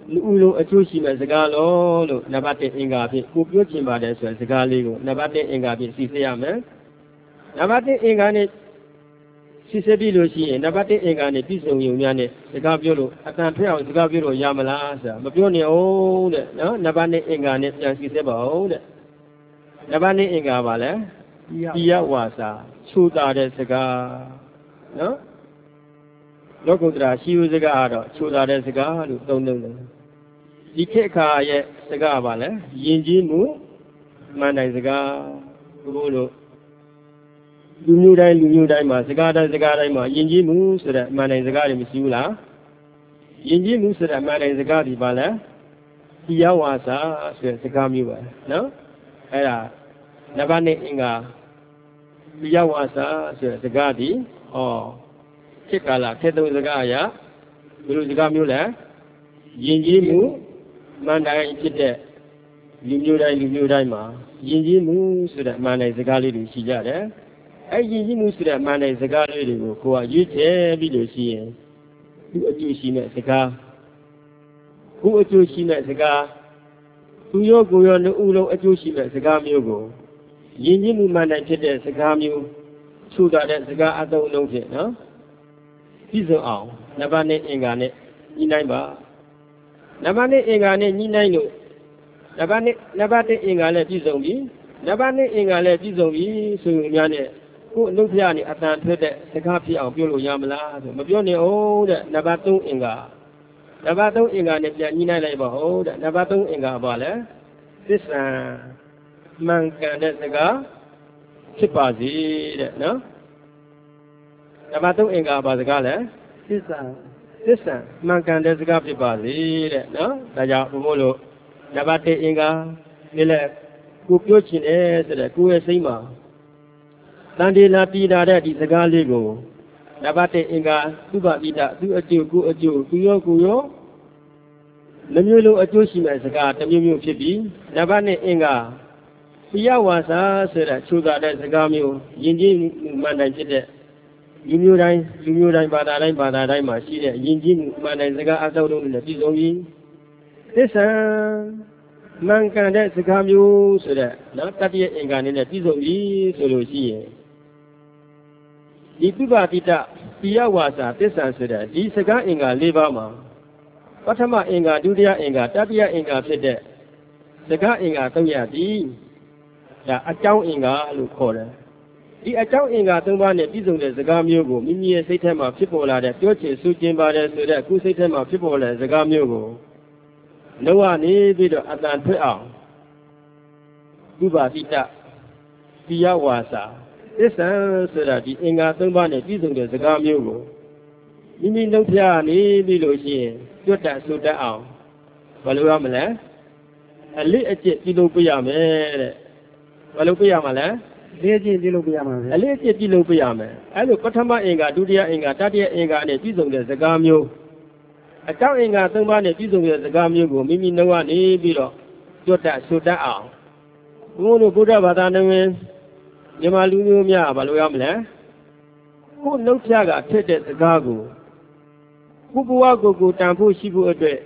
လူလုံးအကျိုးရှိမဲ့စကားလို့လို့နံပါတ်တစ်အင်္ဂါဖြင့်ကိုပြောချင်ပါတယ်ဆိုတဲ့စကားလေးကိုနံပါတ်တစ်အင်္ဂါဖြင့်စီစစ်ရမယ်နံပါတ်တစ်အင်္ဂါနဲ့စီစစ်ပြီးလို့ရှိရင်နံပါတ်တစ်အင်္ဂါနဲ့ပြည့်စုံရုံများနဲ့စကားပြောလို့အတန်ထွက်အောင်စကားပြောလို့ရမလားဆိုတာမပြောနေအောင်တဲ့နော်နံပါတ်တစ်အင်္ဂါနဲ့ပြန်စီစစ်ပါအောင်တဲ့နံပါတ်တစ်အင်္ဂါပါလဲပိယဝါစာချိုးတာတဲ့စကားနော်လောကုတ္တရာရှိဦးစကားတော့ချိုးတာတဲ့စကားလို့သုံးသုံးတယ်ဒီခေတ်အခါရဲ့စကားပါလဲယဉ်ကျေးမှုမှန်တိုင်းစကားဘုလို့လူမျိုးတိုင်းလူမျိုးတိုင်းမှာစကားတိုင်းစကားတိုင်းမှာယဉ်ကျေးမှုဆိုတဲ့အမှန်တိုင်းစကားတွေမရှိဘူးလားယဉ်ကျေးမှုဆိုတဲ့အမှန်တိုင်းစကားဒီပါလဲပိယဝါစာဆိုတဲ့စကားမျိုးပါနော်အဲ့ဒါနံပါတ်နှစ်အင်္ဂါပိယဝါစာဆိုတဲ့စကားဒီဩခေတ်ကာလခေတ်သုံးစကားအရာဘယ်လိုစကားမျိုးလဲယဉ်ကျေးမှုမှန်တိုင်းဖြစ်တဲ့လူမျိုးတိုင်းလူမျိုးတိုင်းမှာယဉ်ကျေးမှုဆိုတဲ့အမှန်တိုင်းစကားလေးတွေရှိကြတယ်အဲ့ယဉ်ကျေးမှုဆိုတဲ့အမှန်တိုင်းစကားလေးတွေကိုကိုယ်ကရွေးချယ်ပြီးလို့ရှိရင်သူ့အကျိုးရှိတဲ့စကားကိုယ်အကျိုးရှိတဲ့စကားသူရောကိုယ်ရောနှစ်ဦးလုံးအကျိုးရှိတဲ့စကားမျိုးကိုယဉ်ကျေးမှုမှန်တိုင်းဖြစ်တဲ့စကားမျိုးထူတာတဲ့စကားအသုံးအနှုန်းဖြင့်နော်ပြီးဆုံးအောင်နံပါတ်နှစ်အင်္ဂါနဲ့ညှိနှိုင်းပါနံပါတ်နှစ်အင်္ဂါနဲ့ညှိနှိုင်းလို့နံပါတ်နှစ်နံပါတ်တစ်အင်္ဂါလည်းပြည့်စုံပြီနံပါတ်နှစ်အင်္ဂါလည်းပြည့်စုံပြီဆိုရင်များနဲ့ကိုယ်အလုပ်ဖျားနေအတန်ထွက်တဲ့စကားဖြစ်အောင်ပြောလို့ရမလားဆိုမပြောနေအောင်တဲ့နံပါတ်သုံးအင်္ဂါနံပါတ်သုံးအင်္ဂါနဲ့ပြန်ညှိနှိုင်းလိုက်ပါဦးတဲ့နံပါတ်သုံးအင်္ဂါပါလဲသစ္စာမှန်ကန်တဲ့စကားဖြစ်ပါစေတဲ့နော်နံပါတ်သုံးအင်္ဂါပါစကားလဲသစ္စာသစ္စာမှန်ကန်တဲ့စကားဖြစ်ပါစေတဲ့နော်ဒါကြောင့်ဘုမို့လို့နံပါတ်တစ်အင်္ဂါဒီလေကိုပြောချင်တယ်ဆိုတဲ့ကိုယ့်ရဲ့စိတ်မှာတန်တေလာတည်တာတဲ့ဒီစကားလေးကိုနံပါတ်တစ်အင်္ဂါသူ့ဘာပိတသူ့အကျိုးကိုအကျိုးသူရောကိုရောနှမျိုးလုံးအကျိုးရှိမဲ့စကားတစ်မျိုးမျိုးဖြစ်ပြီးနံပါတ်နှစ်အင်္ဂါပိယဝါစာဆိုတဲ့ချိုးတာတဲ့စကားမျိုးယဉ်ကျေးမှန်တိုင်းဖြစ်တဲ့လူမျိုးတိုင်းလူမျိုးတိုင်းဘာသာတိုင်းဘာသာတိုင်းမှာရှိတဲ့ယဉ်ကျေးမှုမှန်တိုင်းစကားအသောလုံးနဲ့ပြည်စုံပြီးသစ္စာမှန်ကန်တဲ့စကားမျိုးဆိုတဲ့နော်တတိယအင်္ဂါနဲ့ပြည်စုံပြီးဆိုလို့ရှိရင်ဒီပုဗ္ဗတိတပိယဝါစာသစ္စာဆိုတဲ့ဒီစကားအင်္ဂါ၄ပါးမှာပထမအင်္ဂါဒုတိယအင်္ဂါတတိယအင်္ဂါဖြစ်တဲ့စကားအင်္ဂါသုံးရသည်ဒါအကြောင်းအင်္ဂါလို့ခေါ်တယ်ဒီအကြောင်းအင်္ဂါသုံးပါးနဲ့ပြည့်စုံတဲ့စကားမျိုးကိုမိမိရဲ့စိတ်ထဲမှာဖြစ်ပေါ်လာတဲ့ပြောချင်ဆိုချင်ပါတယ်ဆိုတဲ့ကိုယ်စိတ်ထဲမှာဖြစ်ပေါ်လာတဲ့စကားမျိုးကိုလုံးဝနေပြီးတော့အတန်ထွက်အောင်ပုဗ္ဗတိတပိယဝါစာသစ္စာဆိုတာဒီအင်္ဂါသုံးပါးနဲ့ပြည့်စုံတဲ့စကားမျိုးကိုမိမိနှုတ်ဖျားနေပြီးလို့ရှိရင်တွတ်တတ်ဆိုတတ်အောင်ဘာလို့ရမလဲအလေးအကျင့်ပြုလုပ်ပြရမယ်တဲ့ဘာလို့ပြရမှာလဲလေးကျင့်ပြုလုပ်ပြရမှာပဲအလေးအကျင့်ပြုလုပ်ပြရမယ်အဲလိုပထမအင်္ဂါဒုတိယအင်္ဂါတတိယအင်္ဂါနဲ့ပြည့်စုံတဲ့စကားမျိုးအကြောင်းအင်္ဂါသုံးပါးနဲ့ပြည့်စုံတဲ့စကားမျိုးကိုမိမိနှုတ်ကနေပြီးတော့တွတ်တတ်ဆိုတတ်အောင်ဘုန်းတို့ဗုဒ္ဓဘာသာနဲ့ဝင်မြန်မာလူမျိုးများဘာလို့ရမလဲကိုယ်နှုတ်ဖြားကထက်တဲ့စကားကိုကိုဘဝကိုကိုတန်ဖို့ရှိဖို့အတွက်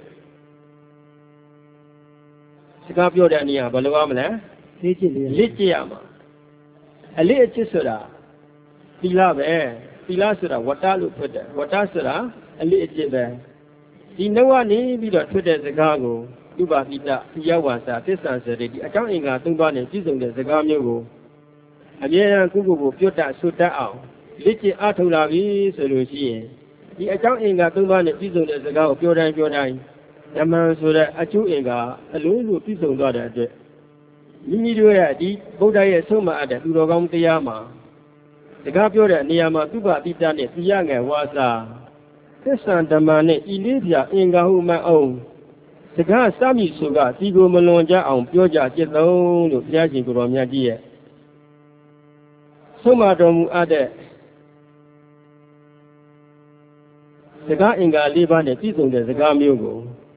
စကားပြောတဲ့နေရာဘာလို့ရမလဲလေ့ကျင့်လေ့လေ့ကျင့်ရမှာအလေးအကျင့်ဆိုတာသီလပဲသီလဆိုတာဝတ္တလို့ထွက်တယ်ဝတ္တဆိုတာအလေးအကျင့်ပဲဒီနှုတ်ကနေပြီးတော့ထွက်တဲ့စကားကိုဥပါပိတပိယဝါစာသစ္စာဆိုတဲ့ဒီအကြောင်းအင်္ဂါသုံးပါးနဲ့ပြည့်စုံတဲ့စကားမျိုးကိုအမြဲတမ်းကိုယ့်ကိုယ်ကိုပြောတတ်ဆိုတတ်အောင်လေ့ကျင့်အားထုတ်လာပြီဆိုလို့ရှိရင်ဒီအကြောင်းအင်္ဂါသုံးပါးနဲ့ပြည့်စုံတဲ့စကားကိုပြောတိုင်းပြောတိုင်းဓမ္မဆိုတဲ့အကျိုးအင်္ဂါအလုံးစုံပြည့်စုံသွားတဲ့အတွက်မိမိတို့ရဲ့ဒီဗုဒ္ဓရဲ့ဆုံးမအပ်တဲ့သူတော်ကောင်းတရားမှာစကားပြောတဲ့နေရာမှာသူ့ဘာတိတနဲ့ပြရငယ်ဝါစာသစ္စာဓမ္မနဲ့ဤလေးပြအင်္ဂါဟုမှအောင်စကားစမိဆိုကဒီကိုမလွန်ကြအောင်ပြောကြจิตသုံးလို့ဘုရားရှင်ကိုယ်တော်မြတ်ကြီးရဲ့ဆုံးမတော်မူအပ်တဲ့စကားအင်္ဂါ၄ပါးနဲ့ပြည့်စုံတဲ့စကားမျိုးကို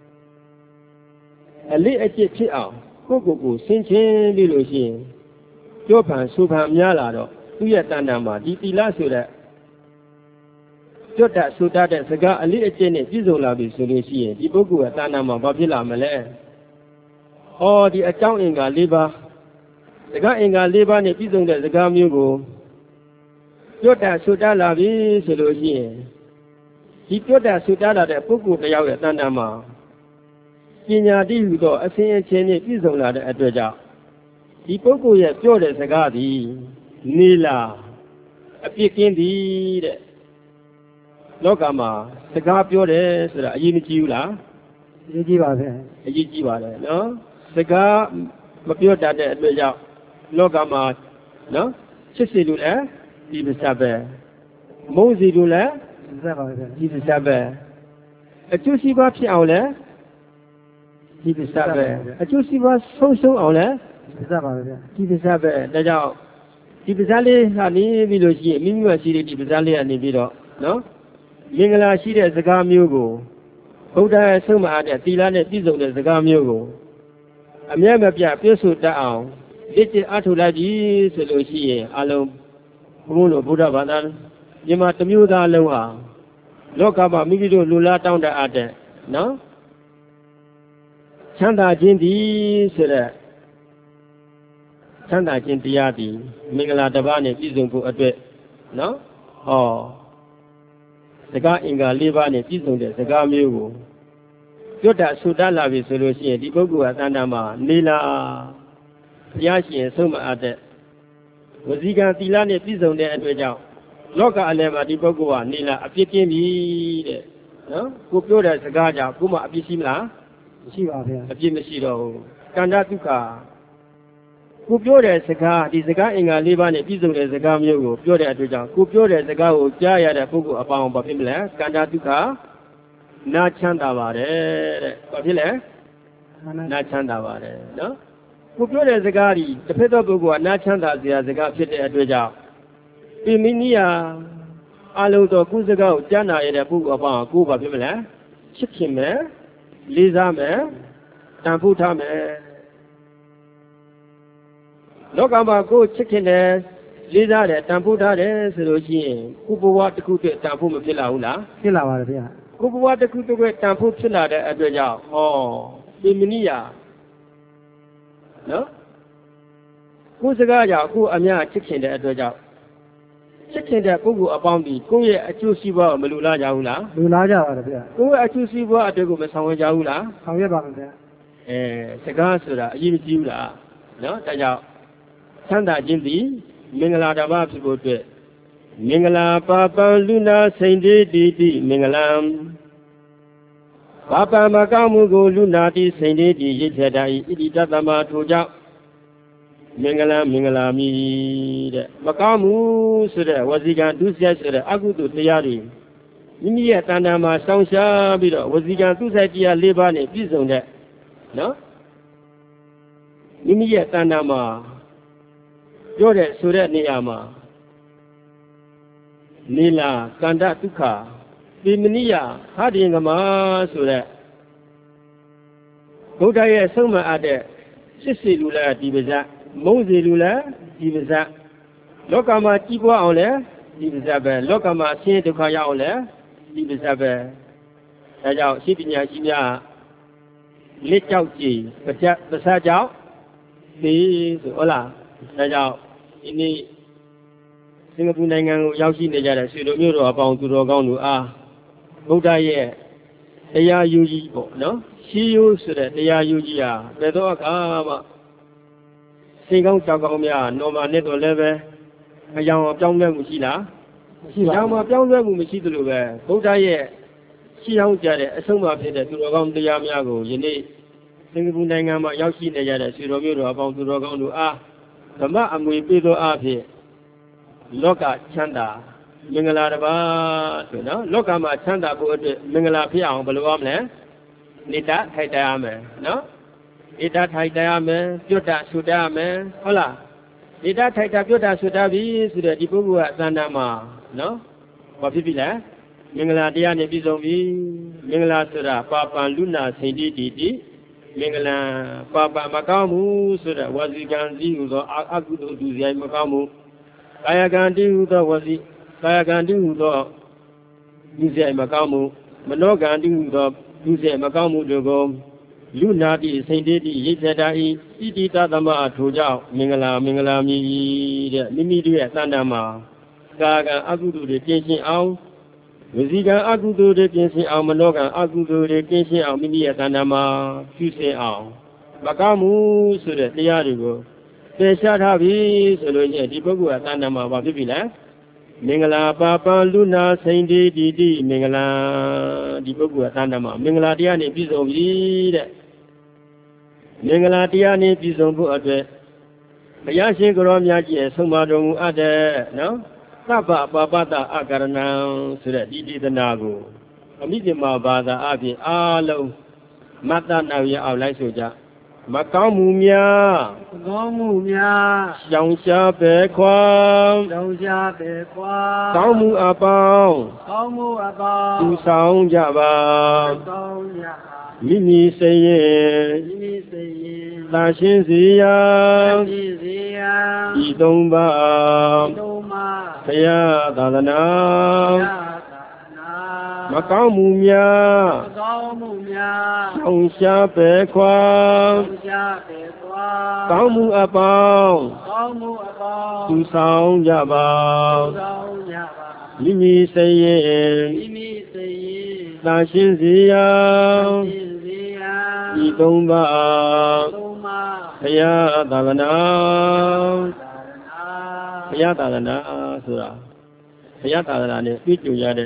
အလေးအကျင့်ဖြစ်အောင်ကိုယ့်ကိုယ်ကိုဆင်ခြင်ပြီးလို့ရှိရင်ပြောဖန်ဆိုဖန်များလာတော့သူ့ရဲ့တဏ္ဍာမှာဒီသီလဆိုတဲ့ပြောတတ်ဆိုတတ်တဲ့စကားအလေးအကျင့်နဲ့ပြည့်စုံလာပြီဆိုလို့ရှိရင်ဒီပုဂ္ဂိုလ်ကတဏ္ဍာမှာဘာဖြစ်လာမလဲ။အော်ဒီအကြောင်းအင်္ဂါ၄ပါးစကားအင်္ဂါ၄ပါးနဲ့ပြည့်စုံတဲ့စကားမျိုးကိုပြောတတ်ဆိုတတ်လာပြီဆိုလို့ရှိရင်ဒီပြောတတ်ဆိုတတ်လာတဲ့ပုဂ္ဂိုလ်တစ်ယောက်ရဲ့တဏ္ဍာမှာပညာတည်းဟူသောအစဉ်အချင်းနဲ့ပြည့်စုံလာတဲ့အတွက်ကြောင့်ဒီပုဂ္ဂိုလ်ရဲ့ပြောတဲ့စကားသည်နေလာအပြစ်ကင်းသည်တဲ့လောကမှာစကားပြောတယ်ဆိုတာအရေးမကြီးဘူးလားအရေးကြီးပါပဲအရေးကြီးပါတယ်နော်စကားမပြောတတ်တဲ့အတွက်ကြောင့်လောကမှာနော်ချစ်စီလူလည်းဒီပစ္စပဲမုန်းစီလူလည်းဒီပစ္စပါပဲဒီပစ္စပဲအကျိုးစီးပွားဖြစ်အောင်လည်းဒီပစ္စပဲအကျိုးစီးပွားဆုံးရှုံးအောင်လည်းဒီပစ္စပါပဲဒီပစ္စပဲဒါကြောင့်ဒီပစ္စလေးဟာနေပြီးလို့ရှိရင်မိမိမှရှိတဲ့ဒီပစ္စလေးကနေပြီးတော့နော်မင်္ဂလာရှိတဲ့စကားမျိုးကိုဘုရားရဲ့ဆုံးမအားတဲ့သီလနဲ့ပြည့်စုံတဲ့စကားမျိုးကိုအမြဲမပြတ်ပြည့်စုံတတ်အောင်လက်ကျအထောက်လိုက်ပြီဆိုလို့ရှိရင်အလုံးဘုန်းတော်ဗုဒ္ဓဘာသာမြန်မာတစ်မျိုးသားလုံးဟာလောကမှာမိမိတို့လူလားတောင်းတအပ်တဲ့နော်ချမ်းသာခြင်းသည်ဆိုတဲ့ချမ်းသာခြင်းတရားသည်မင်္ဂလာတစ်ပါးနဲ့ပြည့်စုံဖို့အတွက်နော်ဟောစကားအင်္ဂါ၄ပါးနဲ့ပြည့်စုံတဲ့စကားမျိုးကိုပြောတတ်ဆိုတတ်လာပြီဆိုလို့ရှိရင်ဒီပုဂ္ဂိုလ်ဟာတဏ္ဍာမှာနေလာဘုရားရှင်ဆုံးမအပ်တဲ့ဝစီကံသီလနဲ့ပြည့်စုံတဲ့အတွက်ကြောင့်လောကအလယ်မှာဒီပုဂ္ဂိုလ်ဟာနေလာအပြစ်ကင်းပြီတဲ့နော်ကိုပြောတဲ့စကားကြောင့်ကိုမှအပြစ်ရှိမလားမရှိပါဗျာအပြစ်မရှိတော့ဘူးကန္တဒုက္ခကိုပြောတဲ့စကားဒီစကားအင်္ဂါ၄ပါးနဲ့ပြည့်စုံတဲ့စကားမျိုးကိုပြောတဲ့အတွက်ကြောင့်ကိုပြောတဲ့စကားကိုကြားရတဲ့ပုဂ္ဂိုလ်အပေါင်းဘာဖြစ်မလဲကန္တဒုက္ခနာချမ်းသာပါတယ်တဲ့ဘာဖြစ်လဲနာချမ်းသာပါတယ်နော်ကိုပြောတဲ့စကားဒီတစ်ဖက်သောပုဂ္ဂိုလ်ကနာချမ်းသာစရာစကားဖြစ်တဲ့အတွက်ကြောင့်ပိမိနိယအလုံးတော်ကုစကားကိုကြားနာရတဲ့ပုဂ္ဂိုလ်အပေါင်းကိုဘာဖြစ်မလဲချစ်ခင်မယ်လေးစားမယ်တန်ဖိုးထားမယ်လောကမှာကိုချစ်ခင်တယ်လေးစားတယ်တန်ဖိုးထားတယ်ဆိုလို့ရှိရင်ကိုဘဝတစ်ခုတည်းတန်ဖိုးမဖြစ်လာဘူးလားဖြစ်လာပါတယ်ဗျာကိုဘဝတစ်ခုတည်းတန်ဖိုးဖြစ်လာတဲ့အတွက်ကြောင့်ဟောပိမိနိယနော်ကိုစကားကြောင့်ကိုအများချစ်ခင်တဲ့အတွက်ကြောင့်ချစ်ခင်တဲ့ပုဂ္ဂိုလ်အပေါင်းဒီကိုယ့်ရဲ့အကျိုးစီးပွားကိုမလူလားကြဘူးလားလူလားကြပါတယ်ဗျာကိုယ့်ရဲ့အကျိုးစီးပွားအတွက်ကိုမဆောင်ရွက်ကြဘူးလားဆောင်ရွက်ပါမယ်ဗျာအဲစကားဆိုတာအရေးမကြီးဘူးလားနော်ဒါကြောင့်ချမ်းသာခြင်းသည်မင်္ဂလာတစ်ပါးဖြစ်ဖို့အတွက်မင်္ဂလာပါပံလူနာစိန်တိတိတိမင်္ဂလံပါပံမကောင်းမှုကိုလူနာတိစိန်တိတိရိတ်ဆက်တာဤဣတိတသမထိုကြောင့်မင်္ဂလာမင်္ဂလာမီတဲ့မကောင်းမှုဆိုတဲ့ဝစီကံဒုစရိုက်ဆိုတဲ့အကုသိုလ်တရားတွေမိမိရဲ့တဏ္ဍာမှာစောင့်ရှားပြီးတော့ဝစီကံဒုစရိုက်တရား၄ပါးနဲ့ပြည့်စုံတဲ့နော်မိမိရဲ့တဏ္ဍာမှာပြောတဲ့ဆိုတဲ့နေရာမှာနေလာကန္တဒုက္ခပိမနိယဟာဒီငမဆိုတဲ့ဘုရားရဲ့ဆုံးမအပ်တဲ့စစ်စီလူလားဒီပါဇက်မုန်းစီလူလားဒီပါဇက်လောကမှာကြီးပွားအောင်လဲဒီပါဇက်ပဲလောကမှာဆင်းရဲဒုက္ခရောက်အောင်လဲဒီပါဇက်ပဲဒါကြောင့်ရှိပညာရှိများလက်ကြောက်ကြည်ပကြပစကြောက်ဒီဆိုဟုတ်လားဒါကြောင့်ဒီနေ့စင်ကာပူနိုင်ငံကိုရောက်ရှိနေကြတဲ့ဆွေတို့မျိုးတော်အပေါင်းသူတော်ကောင်းတို့အားဗုဒ္ဓရဲ့တရားယူကြီးပေါ့နော်ရှင်းရိုးဆိုတဲ့တရားယူကြီးဟာဘယ်တော့အခါမှစိတ်ကောင်းကြောက်ကောင်းများနော်မာနဲ့တော့လည်းပဲအယောင်အပြောင်းလဲမှုရှိလားမရှိပါဘူးအယောင်အပြောင်းလဲမှုမရှိသလိုပဲဗုဒ္ဓရဲ့ရှင်းအောင်ကြတဲ့အဆုံးအမဖြစ်တဲ့သူတော်ကောင်းတရားများကိုယနေ့စင်ကာပူနိုင်ငံမှာရောက်ရှိနေကြတဲ့ဆွေတော်မျိုးတော်အပေါင်းသူတော်ကောင်းတို့အားဓမ္မအမွေပေးသောအဖြစ်လောကချမ်းသာမင်္ဂလာတစ်ပါးဆိုနော်လောကမှာချမ်းသာဖို့အတွက်မင်္ဂလာဖြစ်အောင်ဘယ်လိုရမလဲနေတာထိုက်တရမယ်နော်နေတာထိုက်တရမယ်ပြုတ်တာဆူတရမယ်ဟုတ်လားနေတာထိုက်တာပြုတ်တာဆူတပြီဆိုတဲ့ဒီပုဂ္ဂိုလ်ကအသန္တာမှာနော်ဘာဖြစ်ပြီလဲမင်္ဂလာတရားနဲ့ပြည့်စုံပြီမင်္ဂလာဆိုတာပါပံလူနာစိန်တိတိတိမင်္ဂလာပါပမကောင်းမှုဆိုတဲ့ဝစီကံစည်းဟူသောအကုသိုလ်သူစရိုက်မကောင်းမှုကာယကံတည်းဟူသောဝစီကာယကံတည်းဟူသောလူเสียမကောင်းမှုမနောကံတိသောလူเสียမကောင်းမှုတို့ကိုလူနာတိစိန်တေတိရိတ်သက်တာဤဣတိတသမထိုကြောင့်မင်္ဂလာမင်္ဂလာမြည်တဲ့မိမိတို့ရဲ့တဏ္ဍာမှာကာကံအကုသိုလ်တွေကင်းရှင်းအောင်ဝစီကံအကုသိုလ်တွေကင်းရှင်းအောင်မနောကံအကုသိုလ်တွေကင်းရှင်းအောင်မိမိရဲ့တဏ္ဍာမှာဖြူစင်အောင်မကောင်းမှုဆိုတဲ့တရားတွေကိုပယ်ရှားထားပြီဆိုလို့ချင်းဒီပုဂ္ဂိုလ်ကတဏ္ဍာမှာဘာဖြစ်ပြီလဲမင်္ဂလာပါပံလူနာစိန်တေတိတိမင်္ဂလာဒီပုဂ္ဂိုလ်ကတဏ္ဍာမှာမင်္ဂလာတရားနဲ့ပြည့်စုံပြီတဲ့မင်္ဂလာတရားနှင့်ပြည့်စုံဖို့အတွက်ဘုရားရှင်ကိုရောမြတ်ကြီးရဲ့ဆုံးမတော်မူအပ်တဲ့နော်သဗ္ဗပါပတအကရဏံဆိုတဲ့ဒီဒေသနာကိုအမိဓမ္မာဘာသာအပြင်အားလုံးမတ္တနာရအောင်လိုက်ဆိုကြမကောင်းမှုများကောင်းမှုများရှောင်ရှားပဲခွာရှောင်ရှားပဲခွာကောင်းမှုအပေါင်းကောင်းမှုအပေါင်းသူဆောင်ကြပါကောင်းကြပါမိမိစိတ်ရဲ့မိမိစိတ်ရဲ့သာရှင်းစေရန်သာရှင်းစေရန်ဤသုံးပါးဤသုံးပါးဘုရားသာသနာဘုရားသာသနာမကောင်းမှုများမကောင်းမှုများရှောင်ရှားပဲခွာရှောင်ရှားပဲခွာကောင်းမှုအပေါင်းကောင်းမှုအပေါင်းသူဆောင်ကြပါသူဆောင်ကြပါမိမိစိတ်ရဲ့မိမိစိတ်ရဲ့သာရှင်းစေရန်ဤသုံးပါးဘုရားသာသနာဘုရားသာသနာဆိုတာဘုရားသာသနာနဲ့တွေ့ကြုံရတဲ့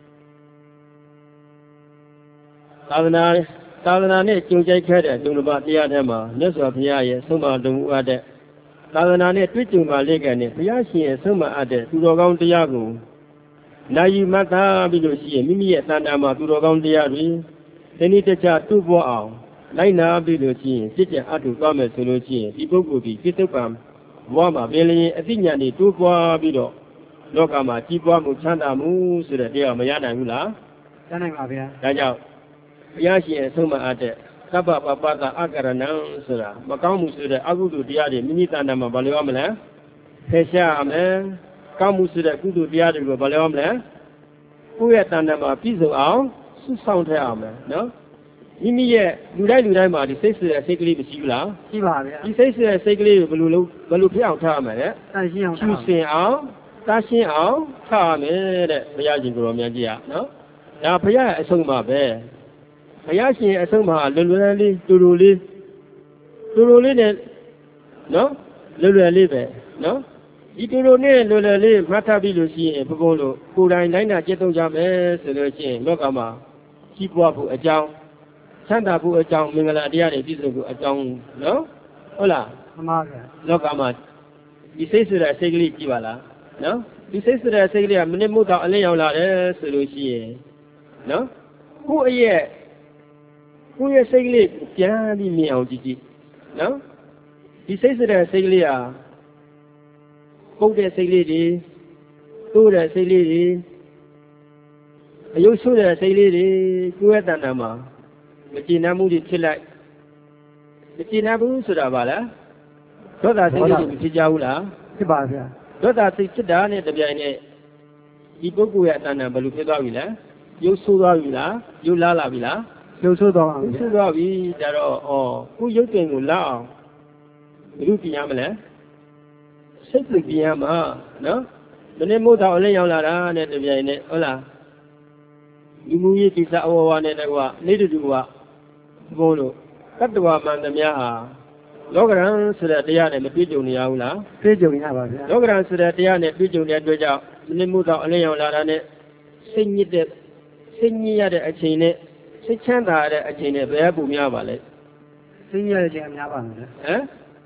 သာသနာသာသနာနဲ့ကြုံကြိုက်ခဲ့တဲ့ဒုံလဘတရားထဲမှာမြတ်စွာဘုရားရဲ့ဆုံးမတော်မူအပ်တဲ့သာသနာနဲ့တွေ့ကြုံပါလေကနဲ့ဘုရားရှင်ရဲ့ဆုံးမအပ်တဲ့သူတော်ကောင်းတရားကိုနာယီမတ်သားပြီးလို့ရှိရင်မိမိရဲ့တဏ္ဍာမှာသူတော်ကောင်းတရားတွေဒီနေ့တခြားတူပေါ်အောင်လိုက်နာပြီးလို့ရှိရင်စစ်ကြအထုသွားမယ်ဆိုလို့ရှိရင်ဒီပုဂ္ဂိုလ်ဒီပြစ္ဆုတ်ပံဘဝမှာပင်လျင်အသိဉာဏ်တွေတိုးပွားပြီးတော့လောကမှာကြီးပွားမှုချမ်းသာမှုဆိုတဲ့တရားမရနိုင်ဘူးလားရနိုင်ပါဗျာဒါကြောင့်ဘုရားရှင်အဆုံးမအပ်တဲ့သဗ္ဗပပတအကရဏံဆိုတာမကောင်းမှုဆိုတဲ့အကုသိုလ်တရားတွေမိမိတဏ္ဍာမှာဘာလို့ရမလဲဖယ်ရှားရမယ်ကောင်းမှုဆိုတဲ့ကုသိုလ်တရားတွေကိုဘာလို့ရမလဲကိုယ့်ရဲ့တဏ္ဍာမှာပြည့်စုံအောင်စုဆောင်ထားအောင်မယ်နော်မိမိရဲ့လူတိုင်းလူတိုင်းမှာဒီစိတ်ဆတဲ့စိတ်ကလေးမရှိဘူးလားရှိပါဗျာဒီစိတ်ဆတဲ့စိတ်ကလေးကိုဘယ်လိုလုပ်ဘယ်လိုဖြစ်အောင်ထားရမလဲတန်ရှင်းအောင်ဖြူစင်အောင်တန်ရှင်းအောင်ထားရမယ်တဲ့ဘုရားရှင်ကိုရောမြတ်ကြီးကနော်ဒါဘုရားရဲ့အဆုံးအမပဲဘုရားရှင်အဆုံးအမလွယ်လွယ်လေးတူတူလေးတူတူလေးနဲ့နော်လွယ်လွယ်လေးပဲနော်ဒီတူတူနဲ့လွယ်လွယ်လေးမှတ်ထားပြီးလို့ရှိရင်ဘုကုန်းတို့ကိုယ်တိုင်လိုက်နာကျင့်သုံးကြမယ်ဆိုလို့ရှိရင်လောကမှာကြီးပွားဖို့အကြောင်းချမ်းသာဖို့အကြောင်းမင်္ဂလာတရားတွေပြည့်စုံဖို့အကြောင်းနော်ဟုတ်လားမှန်ပါဗျာလောကမှာဒီစိတ်ဆိုတဲ့စိတ်ကလေးကြည့်ပါလားနော်ဒီစိတ်ဆိုတဲ့စိတ်ကလေးကမနစ်မို့တော့အလင်းရောက်လာတယ်ဆိုလို့ရှိရင်နော်ကိုယ့်ရဲ့ကိုယ့်ရဲ့စိတ်ကလေးပြန်ပြီးမြင်အောင်ကြည့်ကြည့်နော်ဒီစိတ်ဆိုတဲ့စိတ်ကလေးဟာပုတ်တဲ့စိတ်လေးတွေတိုးတဲ့စိတ်လေးတွေအယုတ်ဆိုးတဲ့စိတ်လေးတွေကိုယ့်ရဲ့တဏ္ဍာမှာမကျေနပ်မှုတွေဖြစ်လိုက်မကျေနပ်ဘူးဆိုတာပါလားဒေါသစိတ်တွေဖြစ်ကြဘူးလားဖြစ်ပါဗျာဒေါသစိတ်ဖြစ်တာနဲ့တပြိုင်နက်ဒီပုဂ္ဂိုလ်ရဲ့တဏ္ဍာဘယ်လိုဖြစ်သွားပြီလဲရုပ်ဆိုးသွားပြီလားရုပ်လားလာပြီလားရုပ်ဆိုးသွားပါပြီရုပ်ဆိုးသွားပြီဒါတော့ဩကိုရုပ်တင်ကိုလောက်အောင်ဘယ်လိုပြင်ရမလဲစိတ်ပြင်ရမှာနော်မနေ့မို့တော့အလင်းရောက်လာတာနဲ့တပြိုင်နက်ဟုတ်လားဒီမူရေးကိစ္စအဝဝနဲ့တကွာနေတူတူကဘုန်းတို့တတ္တဝါမှန်သမျှဟာလောကရန်ဆိုတဲ့တရားနဲ့မတွေ့ကြုံနေရဘူးလားတွေ့ကြုံရပါဗျာလောကရန်ဆိုတဲ့တရားနဲ့တွေ့ကြုံတဲ့အတွက်ကြောင့်မနေ့မို့တော့အလင်းရောက်လာတာနဲ့စိတ်ညစ်တဲ့စိတ်ညစ်ရတဲ့အချိန်နဲ့စိတ်ချမ်းသာတဲ့အချိန်နဲ့ဘယ်ပူများပါလဲစိတ်ညစ်ရတဲ့အချိန်များပါမယ်ဟမ်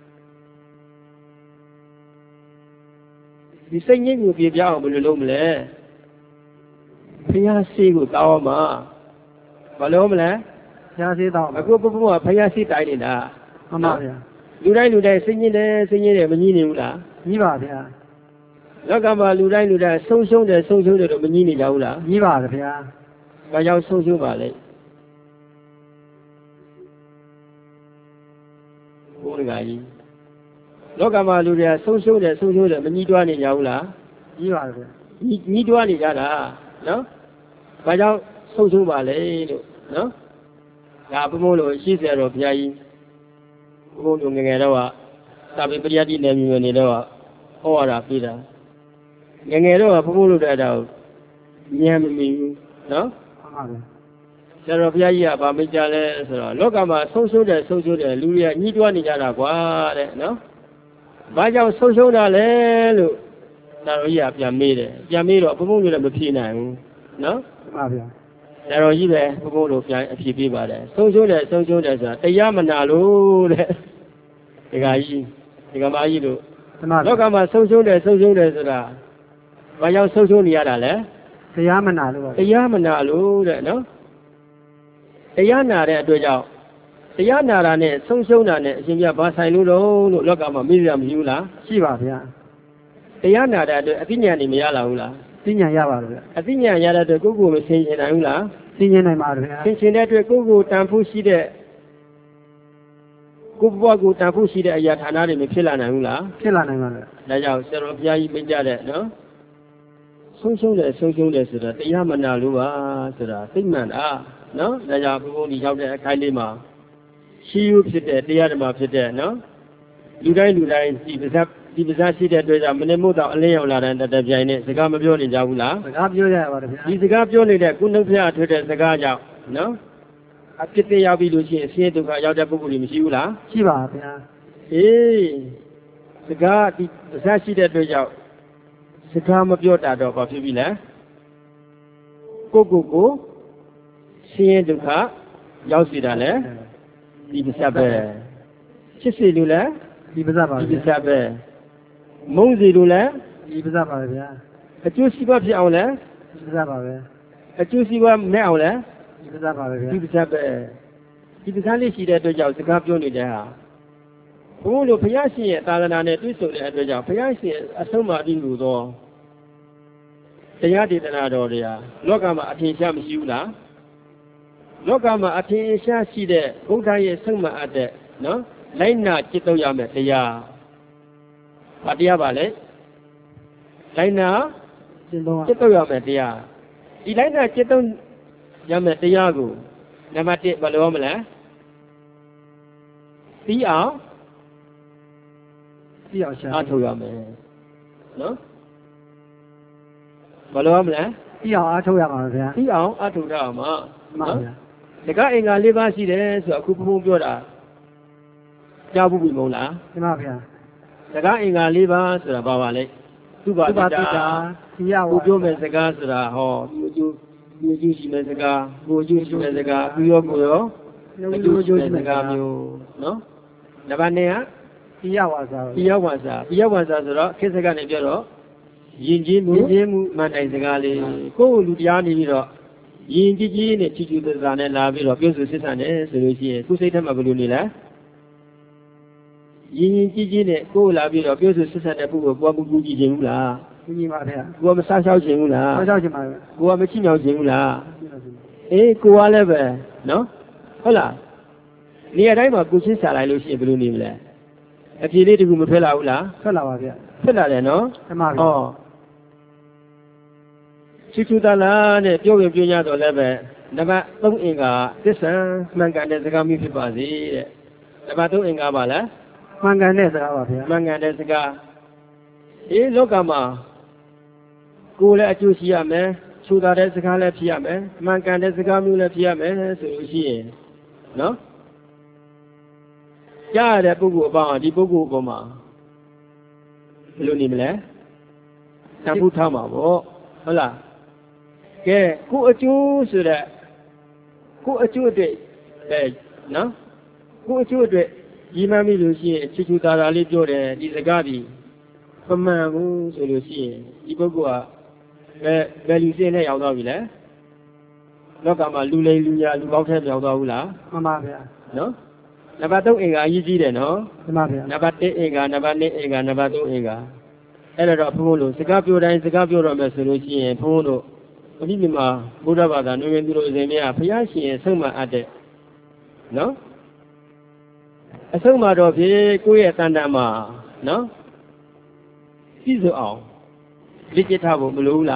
ဒီစိတ်ညစ်ကိုပြေပြအောင်ဘယ်လိုလုပ်မလဲဘုရားရှိကိုတောင်းမှာဘာလို့မလဲဘုရားရှိတောင်းအခုဘုရားဘုရားရှိတိုင်းနေတာမှန်ပါဗျာလူတိုင်းလူတိုင်းစိတ်ညစ်တယ်စိတ်ညစ်တယ်မညှိနေဘူးလားညှိပါဗျာလောကမှာလူတိုင်းလူတိုင်းဆုံးရှုံးတယ်ဆုံးရှုံးတယ်တော့မညှိနေကြဘူးလားညှိပါတယ်ဗျာဘာကြောင့်ဆုံးရှုံးပါလဲဘုရားကြီးလောကမှာလူတွေကဆုံးရှုံးတယ်ဆုံးရှုံးတယ်မညှိတွားနေကြဘူးလားညှိပါတယ်ဗျာညှိညှိတွားနေကြတာနော်ဘာကြောင့်ဆုံးရှုံးပါလဲလို့နော်ဒါဘုံဘုံလို့ရှိစေတော့ဘုရားကြီးဘုံဘုံတို့ငငယ်တော့ကသာပေပရိယတိနယ်မြေနေတော့ဟောရတာပြတာငငယ်တော့ကဘုံဘုံလို့တဲ့အဲ့ဒါကိုဉာဏ်မမီဘူးနော်ဟုတ်ပါဘူးဆရာတော်ဘုရားကြီးကဗာမိတ်ကြလဲဆိုတော့လောကမှာဆုံးရှုံးတယ်ဆုံးရှုံးတယ်လူတွေကညှိတွားနေကြတာကွာတဲ့နော်ဘာကြောင့်ဆုံးရှုံးတာလဲလို့ဆရာတော်ကြီးကပြန်မေးတယ်ပြန်မေးတော့ဘုံဘုံတို့လည်းမဖြေနိုင်ဘူးနော်ဟုတ်ပါဗျာဆရာတော်ကြီးပဲဘုံဘုံတို့ပြန်အဖြေပေးပါတယ်ဆုံးရှုံးတယ်ဆုံးရှုံးတယ်ဆိုတာတရားမနာလို့တဲ့ဒီကကြီးဒီကမကြီးတို့လောကမှာဆုံးရှုံးတယ်ဆုံးရှုံးတယ်ဆိုတာဘာကြောင့်ဆုံးရှုံးနေရတာလဲတရားမနာလို့ပါတရားမနာလို့တဲ့နော်တရားနာတဲ့အတွက်ကြောင့်တရားနာတာနဲ့ဆုံးရှုံးတာနဲ့အရှင်ပြဘာဆိုင်လို့တော့လို့လောကမှာမေးရမရှိဘူးလားရှိပါဗျာတရားနာတဲ့အတွက်အသိဉာဏ်နေမရလာဘူးလားသိဉာဏ်ရပါလို့ဗျာအသိဉာဏ်ရတဲ့အတွက်ကိုယ့်ကိုယ်မဆင်ခြင်နိုင်ဘူးလားဆင်ခြင်နိုင်ပါဗျာဆင်ခြင်တဲ့အတွက်ကိုယ့်ကိုယ်တန်ဖိုးရှိတဲ့ကိုယ့်ဘဝကိုတန်ဖိုးရှိတဲ့အရာဌာနတွေမဖြစ်လာနိုင်ဘူးလားဖြစ်လာနိုင်ပါဗျာဒါကြောင့်ဆရာတော်ဘုရားကြီးမိန့်ကြတဲ့နော်ဆုံးရှုံးတယ်ဆုံးရှုံးတယ်ဆိုတာတရားမနာလို့ပါဆိုတာသိမှန်တာနော်ဒါကြောင့်ဘုန်းဘုန်းဒီရောက်တဲ့အခိုင်လေးမှာရှိယူဖြစ်တဲ့တရားဓမ္မဖြစ်တဲ့နော်လူတိုင်းလူတိုင်းဒီပါဇက်ဒီပါဇက်ရှိတဲ့အတွက်ကြောင့်မနေ့မို့တော့အလင်းရောက်လာတဲ့တပြိုင်နဲ့စကားမပြောနေကြဘူးလားစကားပြောရပါတယ်ဗျာဒီစကားပြောနေတဲ့ကုနှုတ်ဖျားထွေးတဲ့စကားကြောင့်နော်အပြစ်တင်ရောက်ပြီလို့ရှိရင်ဆင်းရဲဒုက္ခရောက်တဲ့ပုဂ္ဂိုလ်တွေမရှိဘူးလားရှိပါဗျာအေးစကားဒီပါဇက်ရှိတဲ့အတွက်ကြောင့်စကားမပြောတာတော့ဘာဖြစ်ပြီလဲကိုကိုကိုဆင်းရဲဒုက္ခရောက်စီတာလဲဒီပါဇက်ပဲချစ်စီလို့လဲဒီပါဇက်ပါဒီပါဇက်ပဲမုန်းစီလို့လဲဒီပါဇက်ပါပဲဗျာအကျိုးစီးပွားဖြစ်အောင်လဲဒီပါဇက်ပါပဲအကျိုးစီးပွားမဲ့အောင်လဲဒီပါဇက်ပါပဲဗျာဒီပါဇက်ပဲဒီပါဇက်လေးရှိတဲ့အတွက်ကြောင့်စကားပြောနေတဲ့ဟာဘုန်းလို့ဘုရားရှင်ရဲ့သာသနာနဲ့တွေ့ဆုံတဲ့အတွက်ကြောင့်ဘုရားရှင်အဆုံးအမအမှုသောတရားဒေသနာတော်တွေဟာလောကမှာအထင်ရှားမရှိဘူးလားလောကမှာအထင်ရှားရှိတဲ့ဘုရားရဲ့ဆုံးမအပ်တဲ့နော်လိုက်နာจิตတော့ရမယ်တရားဘာတရားပါလဲလိုက်နာจิตတော့จิตတော့ရမယ်တရားဒီလိုက်နာจิตတော့ရမယ်တရားကိုနံပါတ်၁ဘယ်လိုမလဲပြီးအောင်ပြီးအောင်ရှာအားထုတ်ရမယ်နော်ဘယ်လိုမလဲပြီးအောင်အားထုတ်ရပါဗျာပြီးအောင်အားထုတ်ရမှာမှန်ပါဗျာတကအင်္ဂါ၄ပါးရှိတယ်ဆိုတော့အခုဘုံဘုံပြောတာကြားဘူးပြီမဟုတ်လားမှန်ပါဗျာတကအင်္ဂါ၄ပါးဆိုတာဘာပါလဲသူပါတိတာဒီရဝကိုပြောမဲ့စကားဆိုတာဟောဒီအကျိုးဒီအကျိုးရှိမဲ့စကားကိုအကျိုးရှိမဲ့စကားပြီးရောကိုရောအကျိုးရှိမဲ့စကားမျိုးနော်နံပါတ်၂ကဒီရဝါစာဒီရဝါစာဒီရဝါစာဆိုတော့ခေတ်စကားနဲ့ပြောတော့ယဉ်ကျေးမှုယဉ်ကျေးမှုမှန်တိုင်စကားလေးကိုယ့်လူတရားနေပြီးတော့ယဉ်ကြည်ကြီးနဲ့ချီချူသစ္စာနဲ့လာပြီးတော့ပြောဆိုစစ်ဆန်တယ်ဆိုလို့ရှိရင်သူ့စိတ်ထဲမှာဘယ်လိုနေလဲယဉ်ရင်ကြီးကြီးနဲ့ကိုယ်လာပြီးတော့ပြောဆိုဆက်ဆက်တဲ့ပုဂ္ဂိုလ်ကိုယ်ကမကူကြည့်ခြင်းဘူးလားကူကြည့်ပါဗျာကိုယ်ကမစားလျှောက်ခြင်းဘူးလားစားလျှောက်ခြင်းပါကိုယ်ကမချိမြောက်ခြင်းဘူးလားအေးကိုယ်ကလည်းပဲနော်ဟုတ်လားနေရာတိုင်းမှာကိုချင်းစားလိုက်လို့ရှိရင်ဘယ်လိုနေမလဲအဖြေလေးတခုမထွက်လာဘူးလားထွက်လာပါဗျာထွက်လာတယ်နော်မှန်ပါဗျာဟောချစ်ချူတလားတဲ့ပြောရင်ပြောရတော့လည်းပဲနံပါတ်၃အင်္ဂါသစ္စာမှန်ကန်တဲ့စကားမျိုးဖြစ်ပါစေတဲ့နံပါတ်၃အင်္ဂါပါလားမှန်ကန်တဲ့စကားပါဗျာမှန်ကန်တဲ့စကားအေးလောကမှာကိုယ်လည်းအကျိုးရှိရမယ်ချူတာတဲ့စကားလည်းဖြစ်ရမယ်မှန်ကန်တဲ့စကားမျိုးလည်းဖြစ်ရမယ်ဆိုလို့ရှိရင်နော်ကြားရတဲ့ပုဂ္ဂိုလ်အပေါင်းဒီပုဂ္ဂိုလ်အပေါ်မှာဘယ်လိုနေမလဲတန်ဖိုးထားမှာပေါ့ဟုတ်လားကဲကိုယ်အကျိုးဆိုတဲ့ကိုယ်အကျိုးအတွက်အဲနော်ကိုယ်အကျိုးအတွက်ဒီမှမိလို့ရှိရင်ချစ်ချူတာတာလေးပြောတယ်ဒီစကားဒီပမှန်ဘူးဆိုလို့ရှိရင်ဒီပုဂ္ဂိုလ်ကဘယ်ဘယ်လူစင်းနဲ့ရောက်သွားပြီလဲလောကမှာလူလိမ်လူညာလူပေါက်ထဲပြောင်းသွားဘူးလားမှန်ပါဗျာနော်နံပါတ်၃အင်္ဂါအရေးကြီးတယ်နော်မှန်ပါဗျာနံပါတ်၁အင်္ဂါနံပါတ်၂အင်္ဂါနံပါတ်၃အင်္ဂါအဲ့တော့ဘုန်းဘုန်းတို့စကားပြောတိုင်းစကားပြောတော့မယ်ဆိုလို့ရှိရင်ဘုန်းဘုန်းတို့အပြီးဒီမှာဘုရားဘာသာနှွေးသူတို့အစဉ်များဘုရားရှင်ရဲ့ဆုံးမအပ်တဲ့နော်အဆုံးမှာတော့ဖြင့်ကိုယ့်ရဲ့တန်တန်မှာနော်ပြည့်စုံအောင်လေ့ကျက်ထားဖို့မလိုဘူးလား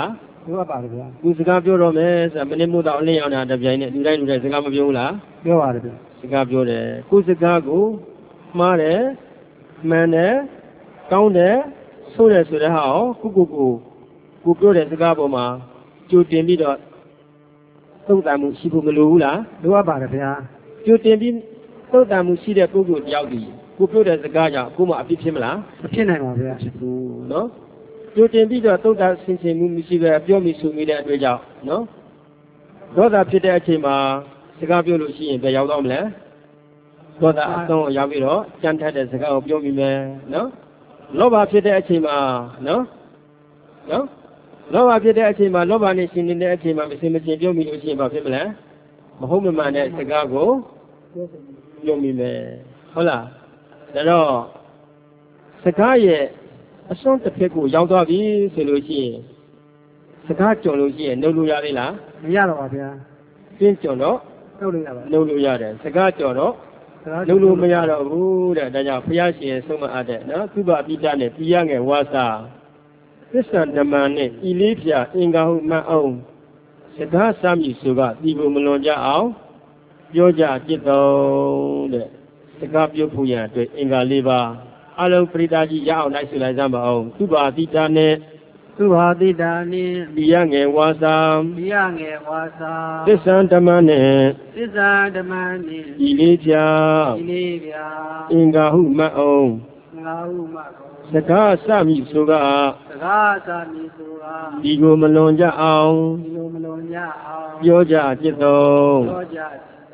လိုအပ်ပါတယ်ဗျာခုစကားပြောတော့မယ်ဆိုတာမင်းမို့တော့အလင်းရောက်တာတပြိုင်နဲ့လူတိုင်းလူတိုင်းစကားမပြောဘူးလားပြောပါတယ်ဗျာစကားပြောတယ်ကိုစကားကိုမှားတယ်မှန်တယ်ကောင်းတယ်ဆိုးတယ်ဆိုတဲ့ဟာကိုကိုကိုကိုပြောတဲ့စကားပေါ်မှာကြိုတင်ပြီးတော့သုံးသပ်မှုရှိဖို့မလိုဘူးလားလိုအပ်ပါတယ်ဗျာကြိုတင်ပြီးသုံးသပ်မှုရှိတဲ့ပုဂ္ဂိုလ်တယောက်ဒီကိုပြောတဲ့စကားကြောင့်ကိုမှအပြစ်ဖြစ်မလားမဖြစ်နိုင်ပါဗျာဖြစ်ဘူးနော်ကြိုတင်ပြီးတော့သုံးသပ်ဆင်ခြင်မှုမရှိပဲပြောမိဆိုမိတဲ့အတွေ့အကြောင်းနော်ဒေါသဖြစ်တဲ့အချိန်မှာစကားပြောလို့ရှိရင်ဘယ်ရောက်တော့မလဲဒေါသအဆုံးရောက်ပြီးတော့ကြမ်းထက်တဲ့စကားကိုပြောမိမယ်နော်လောဘဖြစ်တဲ့အချိန်မှာနော်နော်လောဘဖြစ်တဲ့အချိန်မှာလောဘနဲ့ရှင်နေတဲ့အချိန်မှာမစင်မစင်ပြောမိလို့ရှိရင်ဘာဖြစ်မလဲမဟုတ်မမှန်တဲ့စကားကိုပြောမိမယ်ဟုတ်လားဒါတော့စကားရဲ့အစွန်းတစ်ဖက်ကိုရောက်သွားပြီဆိုလို့ရှိရင်စကားကြုံလို့ရှိရင်နှုတ်လို့ရသေးလားမရတော့ပါဗျာပြင်းကြုံတော့နှုတ်လို့ရပါနှုတ်လို့ရတယ်စကားကြော်တော့နှုတ်လို့မရတော့ဘူးတဲ့ဒါကြောင့်ဘုရားရှင်ဆုံးမအပ်တဲ့နော်သုဘပိတနဲ့ပြရငယ်ဝါစာသစ္စာဓမ္မနဲ့ဤလေးဖြာအင်္ဂါဟုမှန်အောင်စကားစမ်းပြီဆိုကဒီကိုမလွန်ကြအောင်ပြောကြจิตတော်တဲ့စကားပြောဖို့ရအတွက်အင်္ဂါလေးပါအလုံးပရိသတ်ကြီးရအောင်လိုက်ဆိုလိုက်စမ်းပါအောင်သုဘပိတနဲ့သူဟာတိတာနိပြရငယ်ဝါစာဒီယငယ်ဝါစာသစ္စာဓမ္မနဲ့သစ္စာဓမ္မနိဤလေးဖြာဒီလေးဗျာအင်္ဂါဟုမှန်အောင်ငါဟုမစကားစမိဆိုကစကားသာမီဆိုတာဒီကိုမလွန်ကြအောင်ဒီလိုမလွန်ကြအောင်ပြောကြจิตတော်ပြောကြ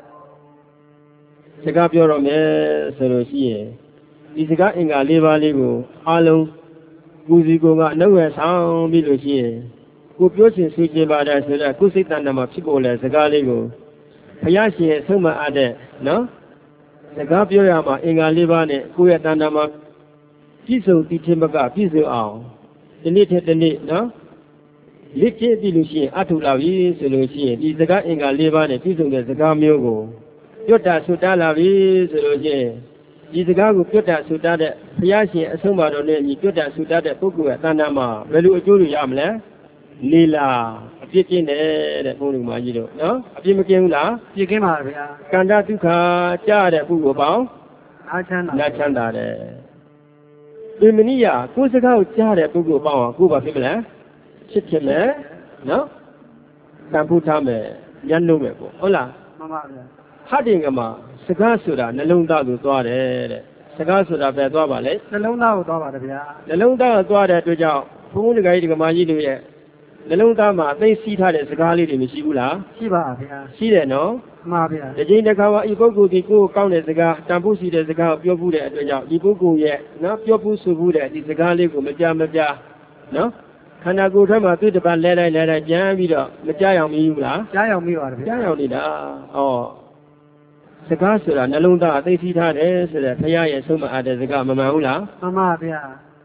စကားပြောတော့မယ်ဆိုလို့ရှိရင်ဒီစကားအင်္ဂါ၄ပါးလေးကိုအားလုံးကိုယ်စီကိုယ်ကအနှုတ်ရဆောင်ပြီးလို့ရှိရင်ကိုပြောချင်ဆိုချင်ပါတယ်ဆိုတော့ကိုယ်စိတ်တဏ္ဍာမှာဖြစ်ပေါ်လဲစကားလေးကိုဘုရားရှင်ရဲ့ဆုံးမအပ်တဲ့နော်စကားပြောရမှာအင်္ဂါ၄ပါးနဲ့ကိုယ့်ရဲ့တဏ္ဍာမှာပြည့်စုံတည်ခြင်းဘကပြည့်စုံအောင်ဒီနေ့ထက်ဒီနေ့နော်လက်ကျင့်ပြီးလို့ရှိရင်အထုလာပြီဆိုလို့ရှိရင်ဒီစကားအင်္ဂါ၄ပါးနဲ့ပြည့်စုံတဲ့စကားမျိုးကိုပြတ်တာဆွတ်တာလာပြီဆိုလို့ရှိရင်ဒီစကားကိုပြတ်တာဆွတ်တာတဲ့ဘုရားရှင်အဆုံးအမတော်နဲ့ညီပြတ်တာဆွတ်တာတဲ့ပုဂ္ဂိုလ်ရဲ့တဏ္ဍာမှာဘယ်လိုအကျိုးတွေရမလဲလေလာအပြစ်ကျင့်တယ်တဲ့ဘုန်းတော်မကြီးတို့နော်အပြစ်မကင်းဘူးလားပြည့်ကင်းပါဗျာကန္တာဒုက္ခကြားတဲ့ပုဂ္ဂိုလ်ပေါင်းအားချမ်းသာနာချမ်းသာတယ်ဒီမနိယကိုယ်စကားကိုကြားတဲ့ပုဂ္ဂိုလ်ပေါင်းကိုဘာဖြစ်မလဲချစ်ဖြစ်မယ်နော်တန်ဖိုးထားမယ်ညှဉ်းလို့မယ်ပေါ့ဟုတ်လားမှန်ပါဗျာဟတ်တင်ကမှာစကားဆိုတာနှလုံးသားကိုသွားတယ်တဲ့စကားဆိုတာပဲသွားပါလေနှလုံးသားကိုသွားပါတယ်ဗျာနှလုံးသားကိုသွားတဲ့အတွက်ကြောင့်ဘုန်းဘုန်းတကကြီးဒီကမာကြီးတို့ရဲ့နှလုံးသားမှာအသိစီးထားတဲ့စကားလေးတွေမရှိဘူးလားရှိပါဗျာရှိတယ်နော်မှန်ပါဗျာဒီချိန်တစ်ခါမှာဤပုဂ္ဂိုလ်ဒီကိုယ်ကောင်းတဲ့စကားတန်ဖိုးရှိတဲ့စကားကိုပြောဖို့တဲ့အတွက်ကြောင့်ဒီပုဂ္ဂိုလ်ရဲ့နော်ပြောဖို့ဆိုဖို့တဲ့ဒီစကားလေးကိုမပြမပြနော်ခန္ဓာကိုယ်ထဲမှာသူ့တပတ်လဲလိုက်လဲလိုက်ပြန်ပြီးတော့မကြအောင်မီးဘူးလားကြားရောက်မိပါတယ်ဗျာကြားအောင်နေတာဩစကားဆိုတာနှလုံးသားအသိသိထားတယ်ဆိုတဲ့ဘုရားရဲ့ဆုံးမအပ်တဲ့စကားမမှန်ဘူးလားမှန်ပါဗျာ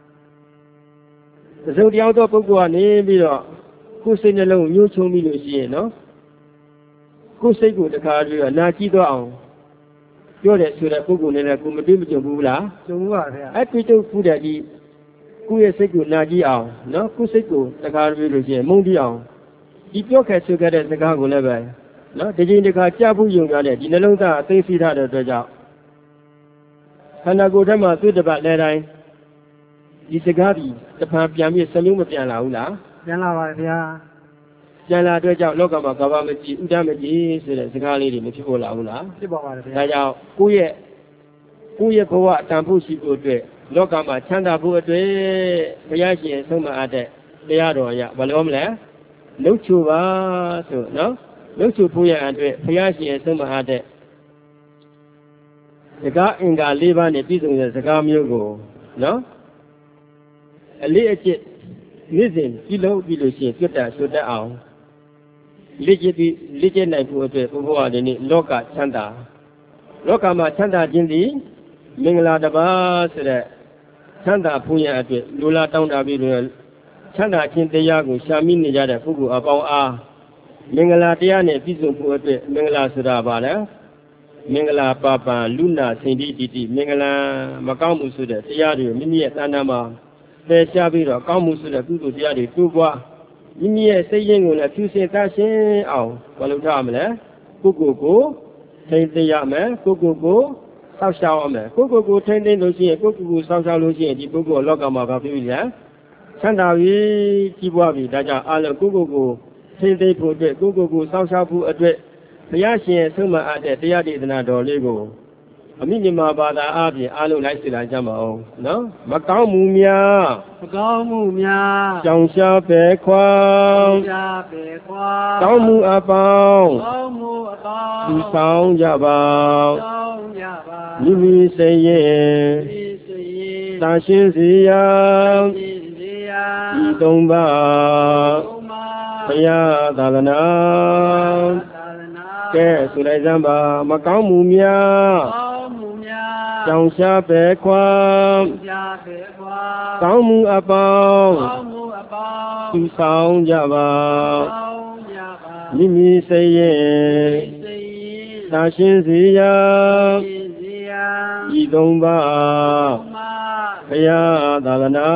သစုံတယောက်သောပုဂ္ဂိုလ်ကနေပြီးတော့ကိုယ်စိတ်နှလုံးညှိုးချုံပြီးလို့ရှိရင်နော်ကိုယ်စိတ်ကိုတခါပြီးတော့နာကြည့်တော့အောင်ပြောတယ်ဆိုတဲ့ပုဂ္ဂိုလ်နဲ့လည်းကိုမတွေ့မကြုံဘူးလားကျုံပါဗျာအဲ့တွေ့ကြုံဘူးတဲ့ဒီကိုယ့်ရဲ့စိတ်ကိုနာကြည့်အောင်နော်ကိုယ်စိတ်ကိုတခါပြီးလို့ရှိရင်မုန်းတိအောင်ဒီပြောခဲ့ဆိုခဲ့တဲ့စကားကိုလည်းပဲနော်ဒီချိန်တခါကြားဖို့ယုံကြတဲ့ဒီနှလုံးသားအသိသိထားတဲ့အတွက်ကြောင့်ခန္ဓာကိုယ်ထဲမှာသူ့တပတ်လဲတိုင်းဒီစကားဒီတဖန်ပြန်ပြီးစမျိုးမပြန်လာဘူးလားပြန်လာပါဗျာပြန်လာအတွက်ကြောင့်လောကမှာကဘာမကြည့်ဥဒ္ဒမကြည့်ဆိုတဲ့စကားလေးတွေမဖြစ်ပေါ်လာဘူးလားဖြစ်ပါပါတယ်ဗျာဒါကြောင့်ကိုယ့်ရဲ့ကိုယ့်ရဲ့ဘဝအတန်ဖို့ရှိဖို့အတွက်လောကမှာချမ်းသာဖို့အတွက်ဘုရားရှင်ဆုံးမအပ်တဲ့တရားတော်ရဘာလို့မလဲလှုပ်ချူပါဆိုနော်လှုပ်ချူဖို့ရအတွက်ဘုရားရှင်ဆုံးမအပ်တဲ့စကားအင်္ဂါ၄ပါးနဲ့ပြည့်စုံတဲ့စကားမျိုးကိုနော်အလေးအကျင့်နေ့စဉ်ပြုလုပ်ပြီးလို့ရှိရင်ပြတ်တာဆွတ်တတ်အောင်လေ့ကျင့်ပြီးလေ့ကျင့်နိုင်ဖို့အတွက်ဘုရားဒီနေ့လောကချမ်းသာလောကမှာချမ်းသာခြင်းသည်မင်္ဂလာတစ်ပါးဆိုတဲ့ချမ်းသာဖို့ရအတွက်လူလာတောင်းတပြီးတော့ချမ်းသာခြင်းတရားကိုရှာမိနေကြတဲ့ပုဂ္ဂိုလ်အပေါင်းအားမင်္ဂလာတရားနဲ့ပြည့်စုံဖို့အတွက်မင်္ဂလာဆိုတာပါလေမင်္ဂလာပါပံလူနာစိန်တိတိတိမင်္ဂလာမကောင်းမှုဆိုတဲ့တရားတွေမိမိရဲ့တဏ္ဍာမှာပယ်ရှားပြီးတော့ကောင်းမှုဆိုတဲ့ကုသိုလ်တရားတွေတိုးပွားမိမိရဲ့စိတ်ရင်းကိုလည်းဖြူစင်တတ်ရှင်းအောင်ဘာလို့ထားမလဲကိုကိုကိုထိမ့်သိရမယ်ကိုကိုကိုဆောက်ရှောက်ရမယ်ကိုကိုကိုထိမ့်သိလို့ရှိရင်ကိုကိုကိုဆောက်ရှောက်လို့ရှိရင်ဒီပုဂ္ဂိုလ်လောကမှာဘာဖြစ်ပြီလဲချမ်းသာပြီကြီးပွားပြီဒါကြောင့်အားလုံးကိုကိုကိုထိမ့်သိဖို့အတွက်ကိုကိုကိုဆောက်ရှောက်ဖို့အတွက်ဘုရားရှင်ဆုံးမအပ်တဲ့တရားဒေသနာတော်လေးကိုအမိမြန်မာဘာသာအပြင်အားလုံးလိုက်စီလာကြပါအောင်နော်မကောင်းမှုများမကောင်းမှုများကြောင်ရှားပဲခွာရှားပဲခွာကောင်းမှုအပေါင်းကောင်းမှုအပေါင်းဒီဆောင်ကြပါဆောင်ကြပါမိမိစိတ်ရဲ့မိစိတ်ရဲ့သာရှင်းစေရန်ဤသုံးပါးဘုရားသာသနာကဲဆိုလိုက်စမ်းပါမကောင်းမှုများကြောင်ရှားပဲခွာကောင်းမှုအပေါင်းသူဆောင်ကြပါမိမိစိတ်ရဲ့သာရှင်းစေရာဤသုံးပါးဘုရားသာသနာ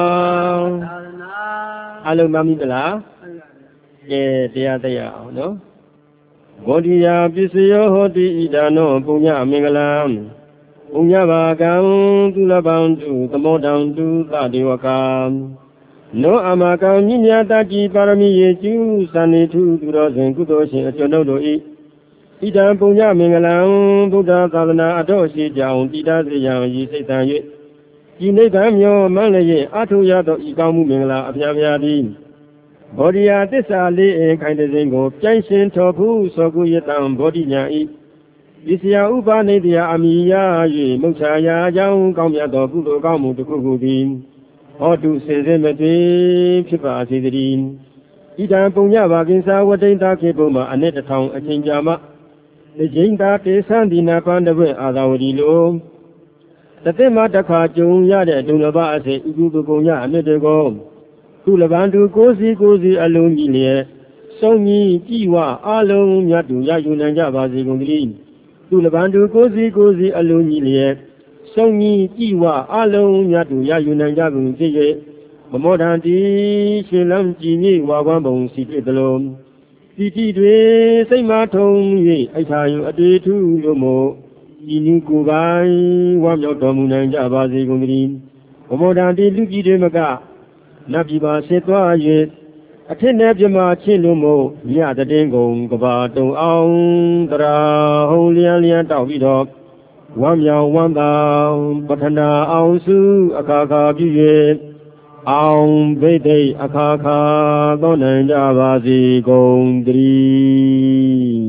အလုံးမမိမလားကဲတရားတရားအောင်နော်ဘောဓိယာပစ္စယောဟောတိဣဒာနောပုညမင်္ဂလံပုညဘာကံသူလပံတုသမောတံတုသဒေဝကံနောအမကံမြညာတတိပါရမီယေကျူသန္နေထုသူတော်စဉ်ကုသိုလ်ရှင်အကျွန်ုပ်တို့ဤဣဒံပုညမင်္ဂလံဗုဒ္ဓသာသနာအတော်ရှိကြောင်းတည်တာစေရန်ရည်စိတ်တန်၍ဤနိဗ္ဗာန်မြောမန်းလည်းအထုရသောဤကောင်းမှုမင်္ဂလာအဖျားဖျားသည်ဘောဓိယာသစ္စာလေးအခိုင်တစဉ်ကိုပြိုင်ရှင်ထော်ဖူးသောကုယတံဘောဓိညာဤဒီဆရာဥပနိတရာအမိယာ၍မုတ်ချာယာကြောင့်ကောင်းမြတ်သောကုသိုလ်ကောင်းမှုတစ်ခုခုသည်ဟောတုစင်စစ်မသွေဖြစ်ပါစေတည်းဣဒံပုညဘာကိဉ္စာဝတိန်တာခေပုံမှာအနှစ်တစ်ထောင်အချိန်ကြာမှတကြိမ်သာတေသံဒီနာပန္တဝေအာသာဝတီလိုတသက်မှတစ်ခါကြုံရတဲ့ဒုလဘအစေဥပုပ္ပုညအနှစ်တကောသူလပန်သူကိုစီကိုစီအလုံးကြီးလျက်ဆုံးကြီးကြည်ဝအလုံးမြတ်သူရယူနိုင်ကြပါစေကုန်သတည်းသူလပန်သူကိုစီကိုစီအလုံးကြီးလျက်ဆုံးကြီးကြည်ဝအလုံးမြတ်သူရယူနိုင်ကြကုန်ဖြစ်၍မမောဒံတိရှင်လန်းကြည်မြေဝါကွမ်းပုံစီတွေ့သလုံးစီတိတွေစိတ်မထုံ၍အိထာယုအတွေ့ထူလို့မို့ဤနည်းကိုယ်ပိုင်ဝါမြောက်တော်မူနိုင်ကြပါစေကုန်သတည်းမမောဒံတိလူကြီးတွေမကနတ်ပြည်ပါဆစ်သွား၍အထက်နဲ့ပြမချင်းလို့မို့ညတဲ့ကုံကဘာတုံအောင်တရာဟုံလျံလျံတောက်ပြီးတော့ဝမ်းမြောင်ဝမ်းသာပထနာအောင်စုအခါခါပြု၍အောင်ဘိသိက်အခါခါသောနိုင်ကြပါစေကုန်သတည်း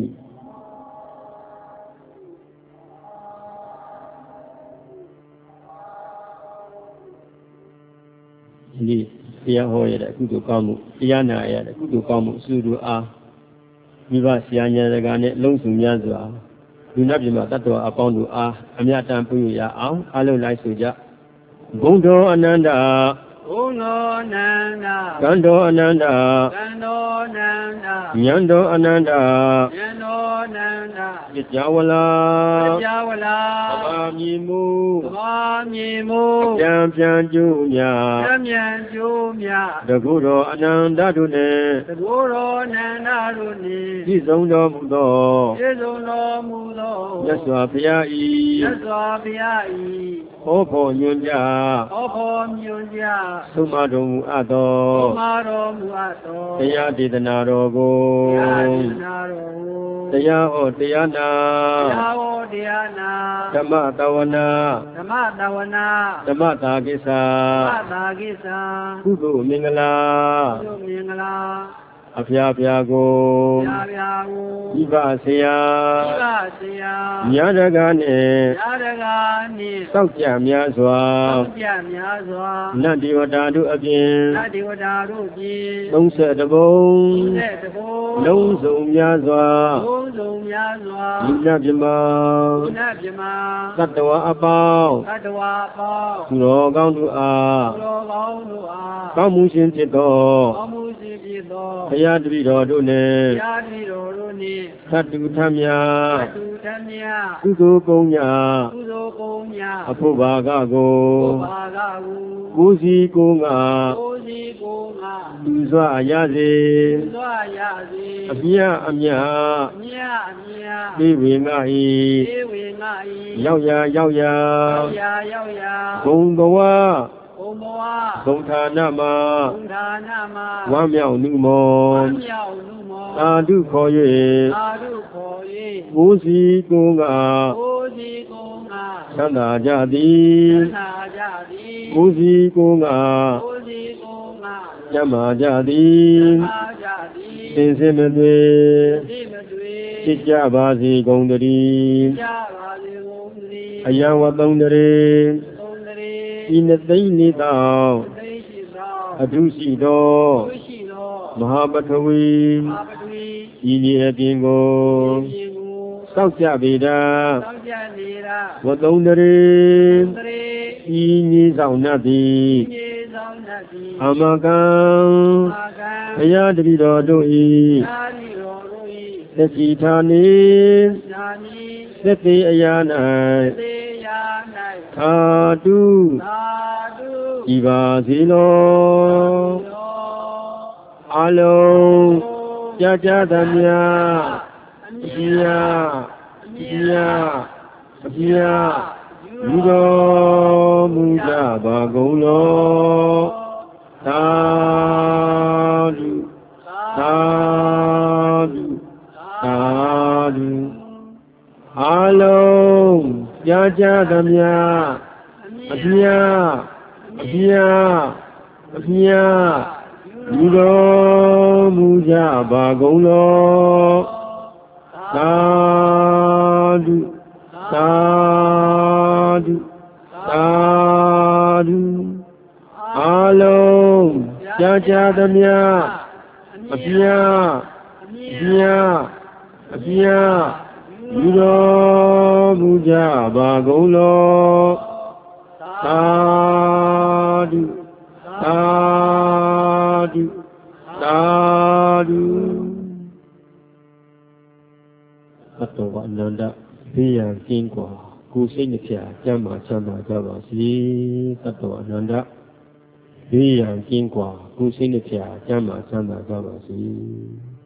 ဒီတရားဟောရတဲ့ကုသိုလ်ကောင်းမှုတရားနာရတဲ့ကုသိုလ်ကောင်းမှုစုတို့အားမိဘဆရာညာတကာနဲ့လုံးစုံများစွာလူနာပြည်မှာတတ္တဝါအပေါင်းတို့အားအမြတ်တမ်းပြုရအောင်အားလုံးလိုက်ဆိုကြဘုံတော်အနန္တဘုံတော်နန္ဒကံတော်အနန္တကံတော်နန္ဒဉာဏ်တော်အနန္တဉာဏ်တော်နန္ဒပြကြဝလာပြကြဝလာသဘာမြည်မှုသဘာမြည်မှုပြန်ပြန်ကျိုးများပြန်ပြန်ကျိုးများတကုတော်အနန္တတို့နှင့်တကုတော်နန္ဒတို့နှင့်ပြည့်စုံတော်မူသောပြည့်စုံတော်မူသောမြတ်စွာဘုရား၏မြတ်စွာဘုရား၏ဟောဖို့ညွှန်ကြားဟောဖို့ညွှန်ကြားသုံးမတော်မူအပ်သောသုံးမတော်မူအပ်သောတရားဒေသနာတော်ကိုတရားဒေသနာတော်ကိုတရားဟောတရားနာတရားဟောတရားနာဓမ္မတဝနာဓမ္မတဝနာဓမ္မသာကိစ္စဓမ္မသာကိစ္စကုသိုလ်မင်္ဂလာကုသိုလ်မင်္ဂလာအဖျားဖျားကိုဖျားဖျားကိုဤပါဆရာဤပါဆရာညာတကားနဲ့ညာတကားနဲ့စောက်ကြများစွာစောက်ကြများစွာနတ်ဒေဝတာတို့အပြင်နတ်ဒေဝတာတို့အပြင်သုံးဆယ်တဘုံသုံးဆယ်တဘုံလုံးစုံများစွာလုံးစုံများစွာလူနာပြမလူနာပြမသတ္တဝါအပေါင်းသတ္တဝါအပေါင်းသူတော်ကောင်းတို့အားသူတော်ကောင်းတို့အားကောင်းမှုရှင်ဖြစ်သောကောင်းမှုရှဘုရားတပည့်တော်တို့နဲ့ဘုရားတပည့်တော်တို့နှင့်သတ္တုထမြတ်သတ္တုထမြတ်ကုသိုလ်ကုန်းညာကုသိုလ်ကုန်းများအဖို့ဘာကကိုဘုဘာကကိုကိုယ်စီကိုယ်ငါကိုစီကိုငါလူစွာရစေလွှတ်ရစေအမြတ်အမြတ်မြတ်အမြတ်သိဝေငါဤဧဝေငါဤရောက်ရာရောက်ရာရောက်ရာရောက်ရာဘုံဘဝဘုံဘဝဘုံဌာနမှာဘုံဌာနမှာဝမ်းမြောက်နှုမောဝမ်းမြောက်လူမောသာဓုခေါ်သာဓုခေါ်၍ကိုယ်စီကိုယ်ငါ၍ကိုစီကိုငါသန္တာကြသည်သနာကြသည်ကိုယ်စီကိုယ်ငါကိုစီကိုငါကျမ်းမာကြသည်သာကြသည်သင်္စင်မသွေသိမတွေ့ဖြစ်ကြပါစေကုန်တည်းကြပါစေကုန်သတည်းအယံဝသုံးတရေသုံးတရေဤနှစ်သိမ့်နေသောသိရှိသောအထုရှိသောသိရှိသောမဟာပထဝီအာပတိဤမြေအပြင်ကိုဒီကိုစောက်ကြပေတာသောက်ကြနေတာဝသုံးတရေသရေဤမြေဆောင်နှတ်သည်မြေဆောင်တတ်သည်အမကံအာကံဘုရားတပည့်တော်တို့၏သာတိတော်တို့၏သက်စီဌာနေနာမီသက်သေးအရာ၌သေယာ၌သာတုသာဓုဤပါစေလောရောအလုံးကြာကြာသမျှအအမြပြတ်ာအအမြပြာတ်အပြာလူတော်မူကြပါကုန်လောသာဓုသာဓုသာဓုအလုံးကြာကြာသမျှအပြာအပြာအပြာလူတော်မူကြပါကုန်လောသာဓုသာဓုသာဓုအလုံးကြာကြာသမျှအပြာအပြာအပြာလူတော်မူကြပါကုန်လောသာဓုသာဓုသာဓုသတ္တဝါအနန္တဘေးရန်ကင်းကွာကိုယ်စိတ်နှပြကျမ်းမာချမ်းသာကြပါစေသတ္တဝါအနန္တဘေးရန်ကင်းကွာကိုယ်စိတ်နှပြကျမ်းမာချမ်းသာကြပါစေ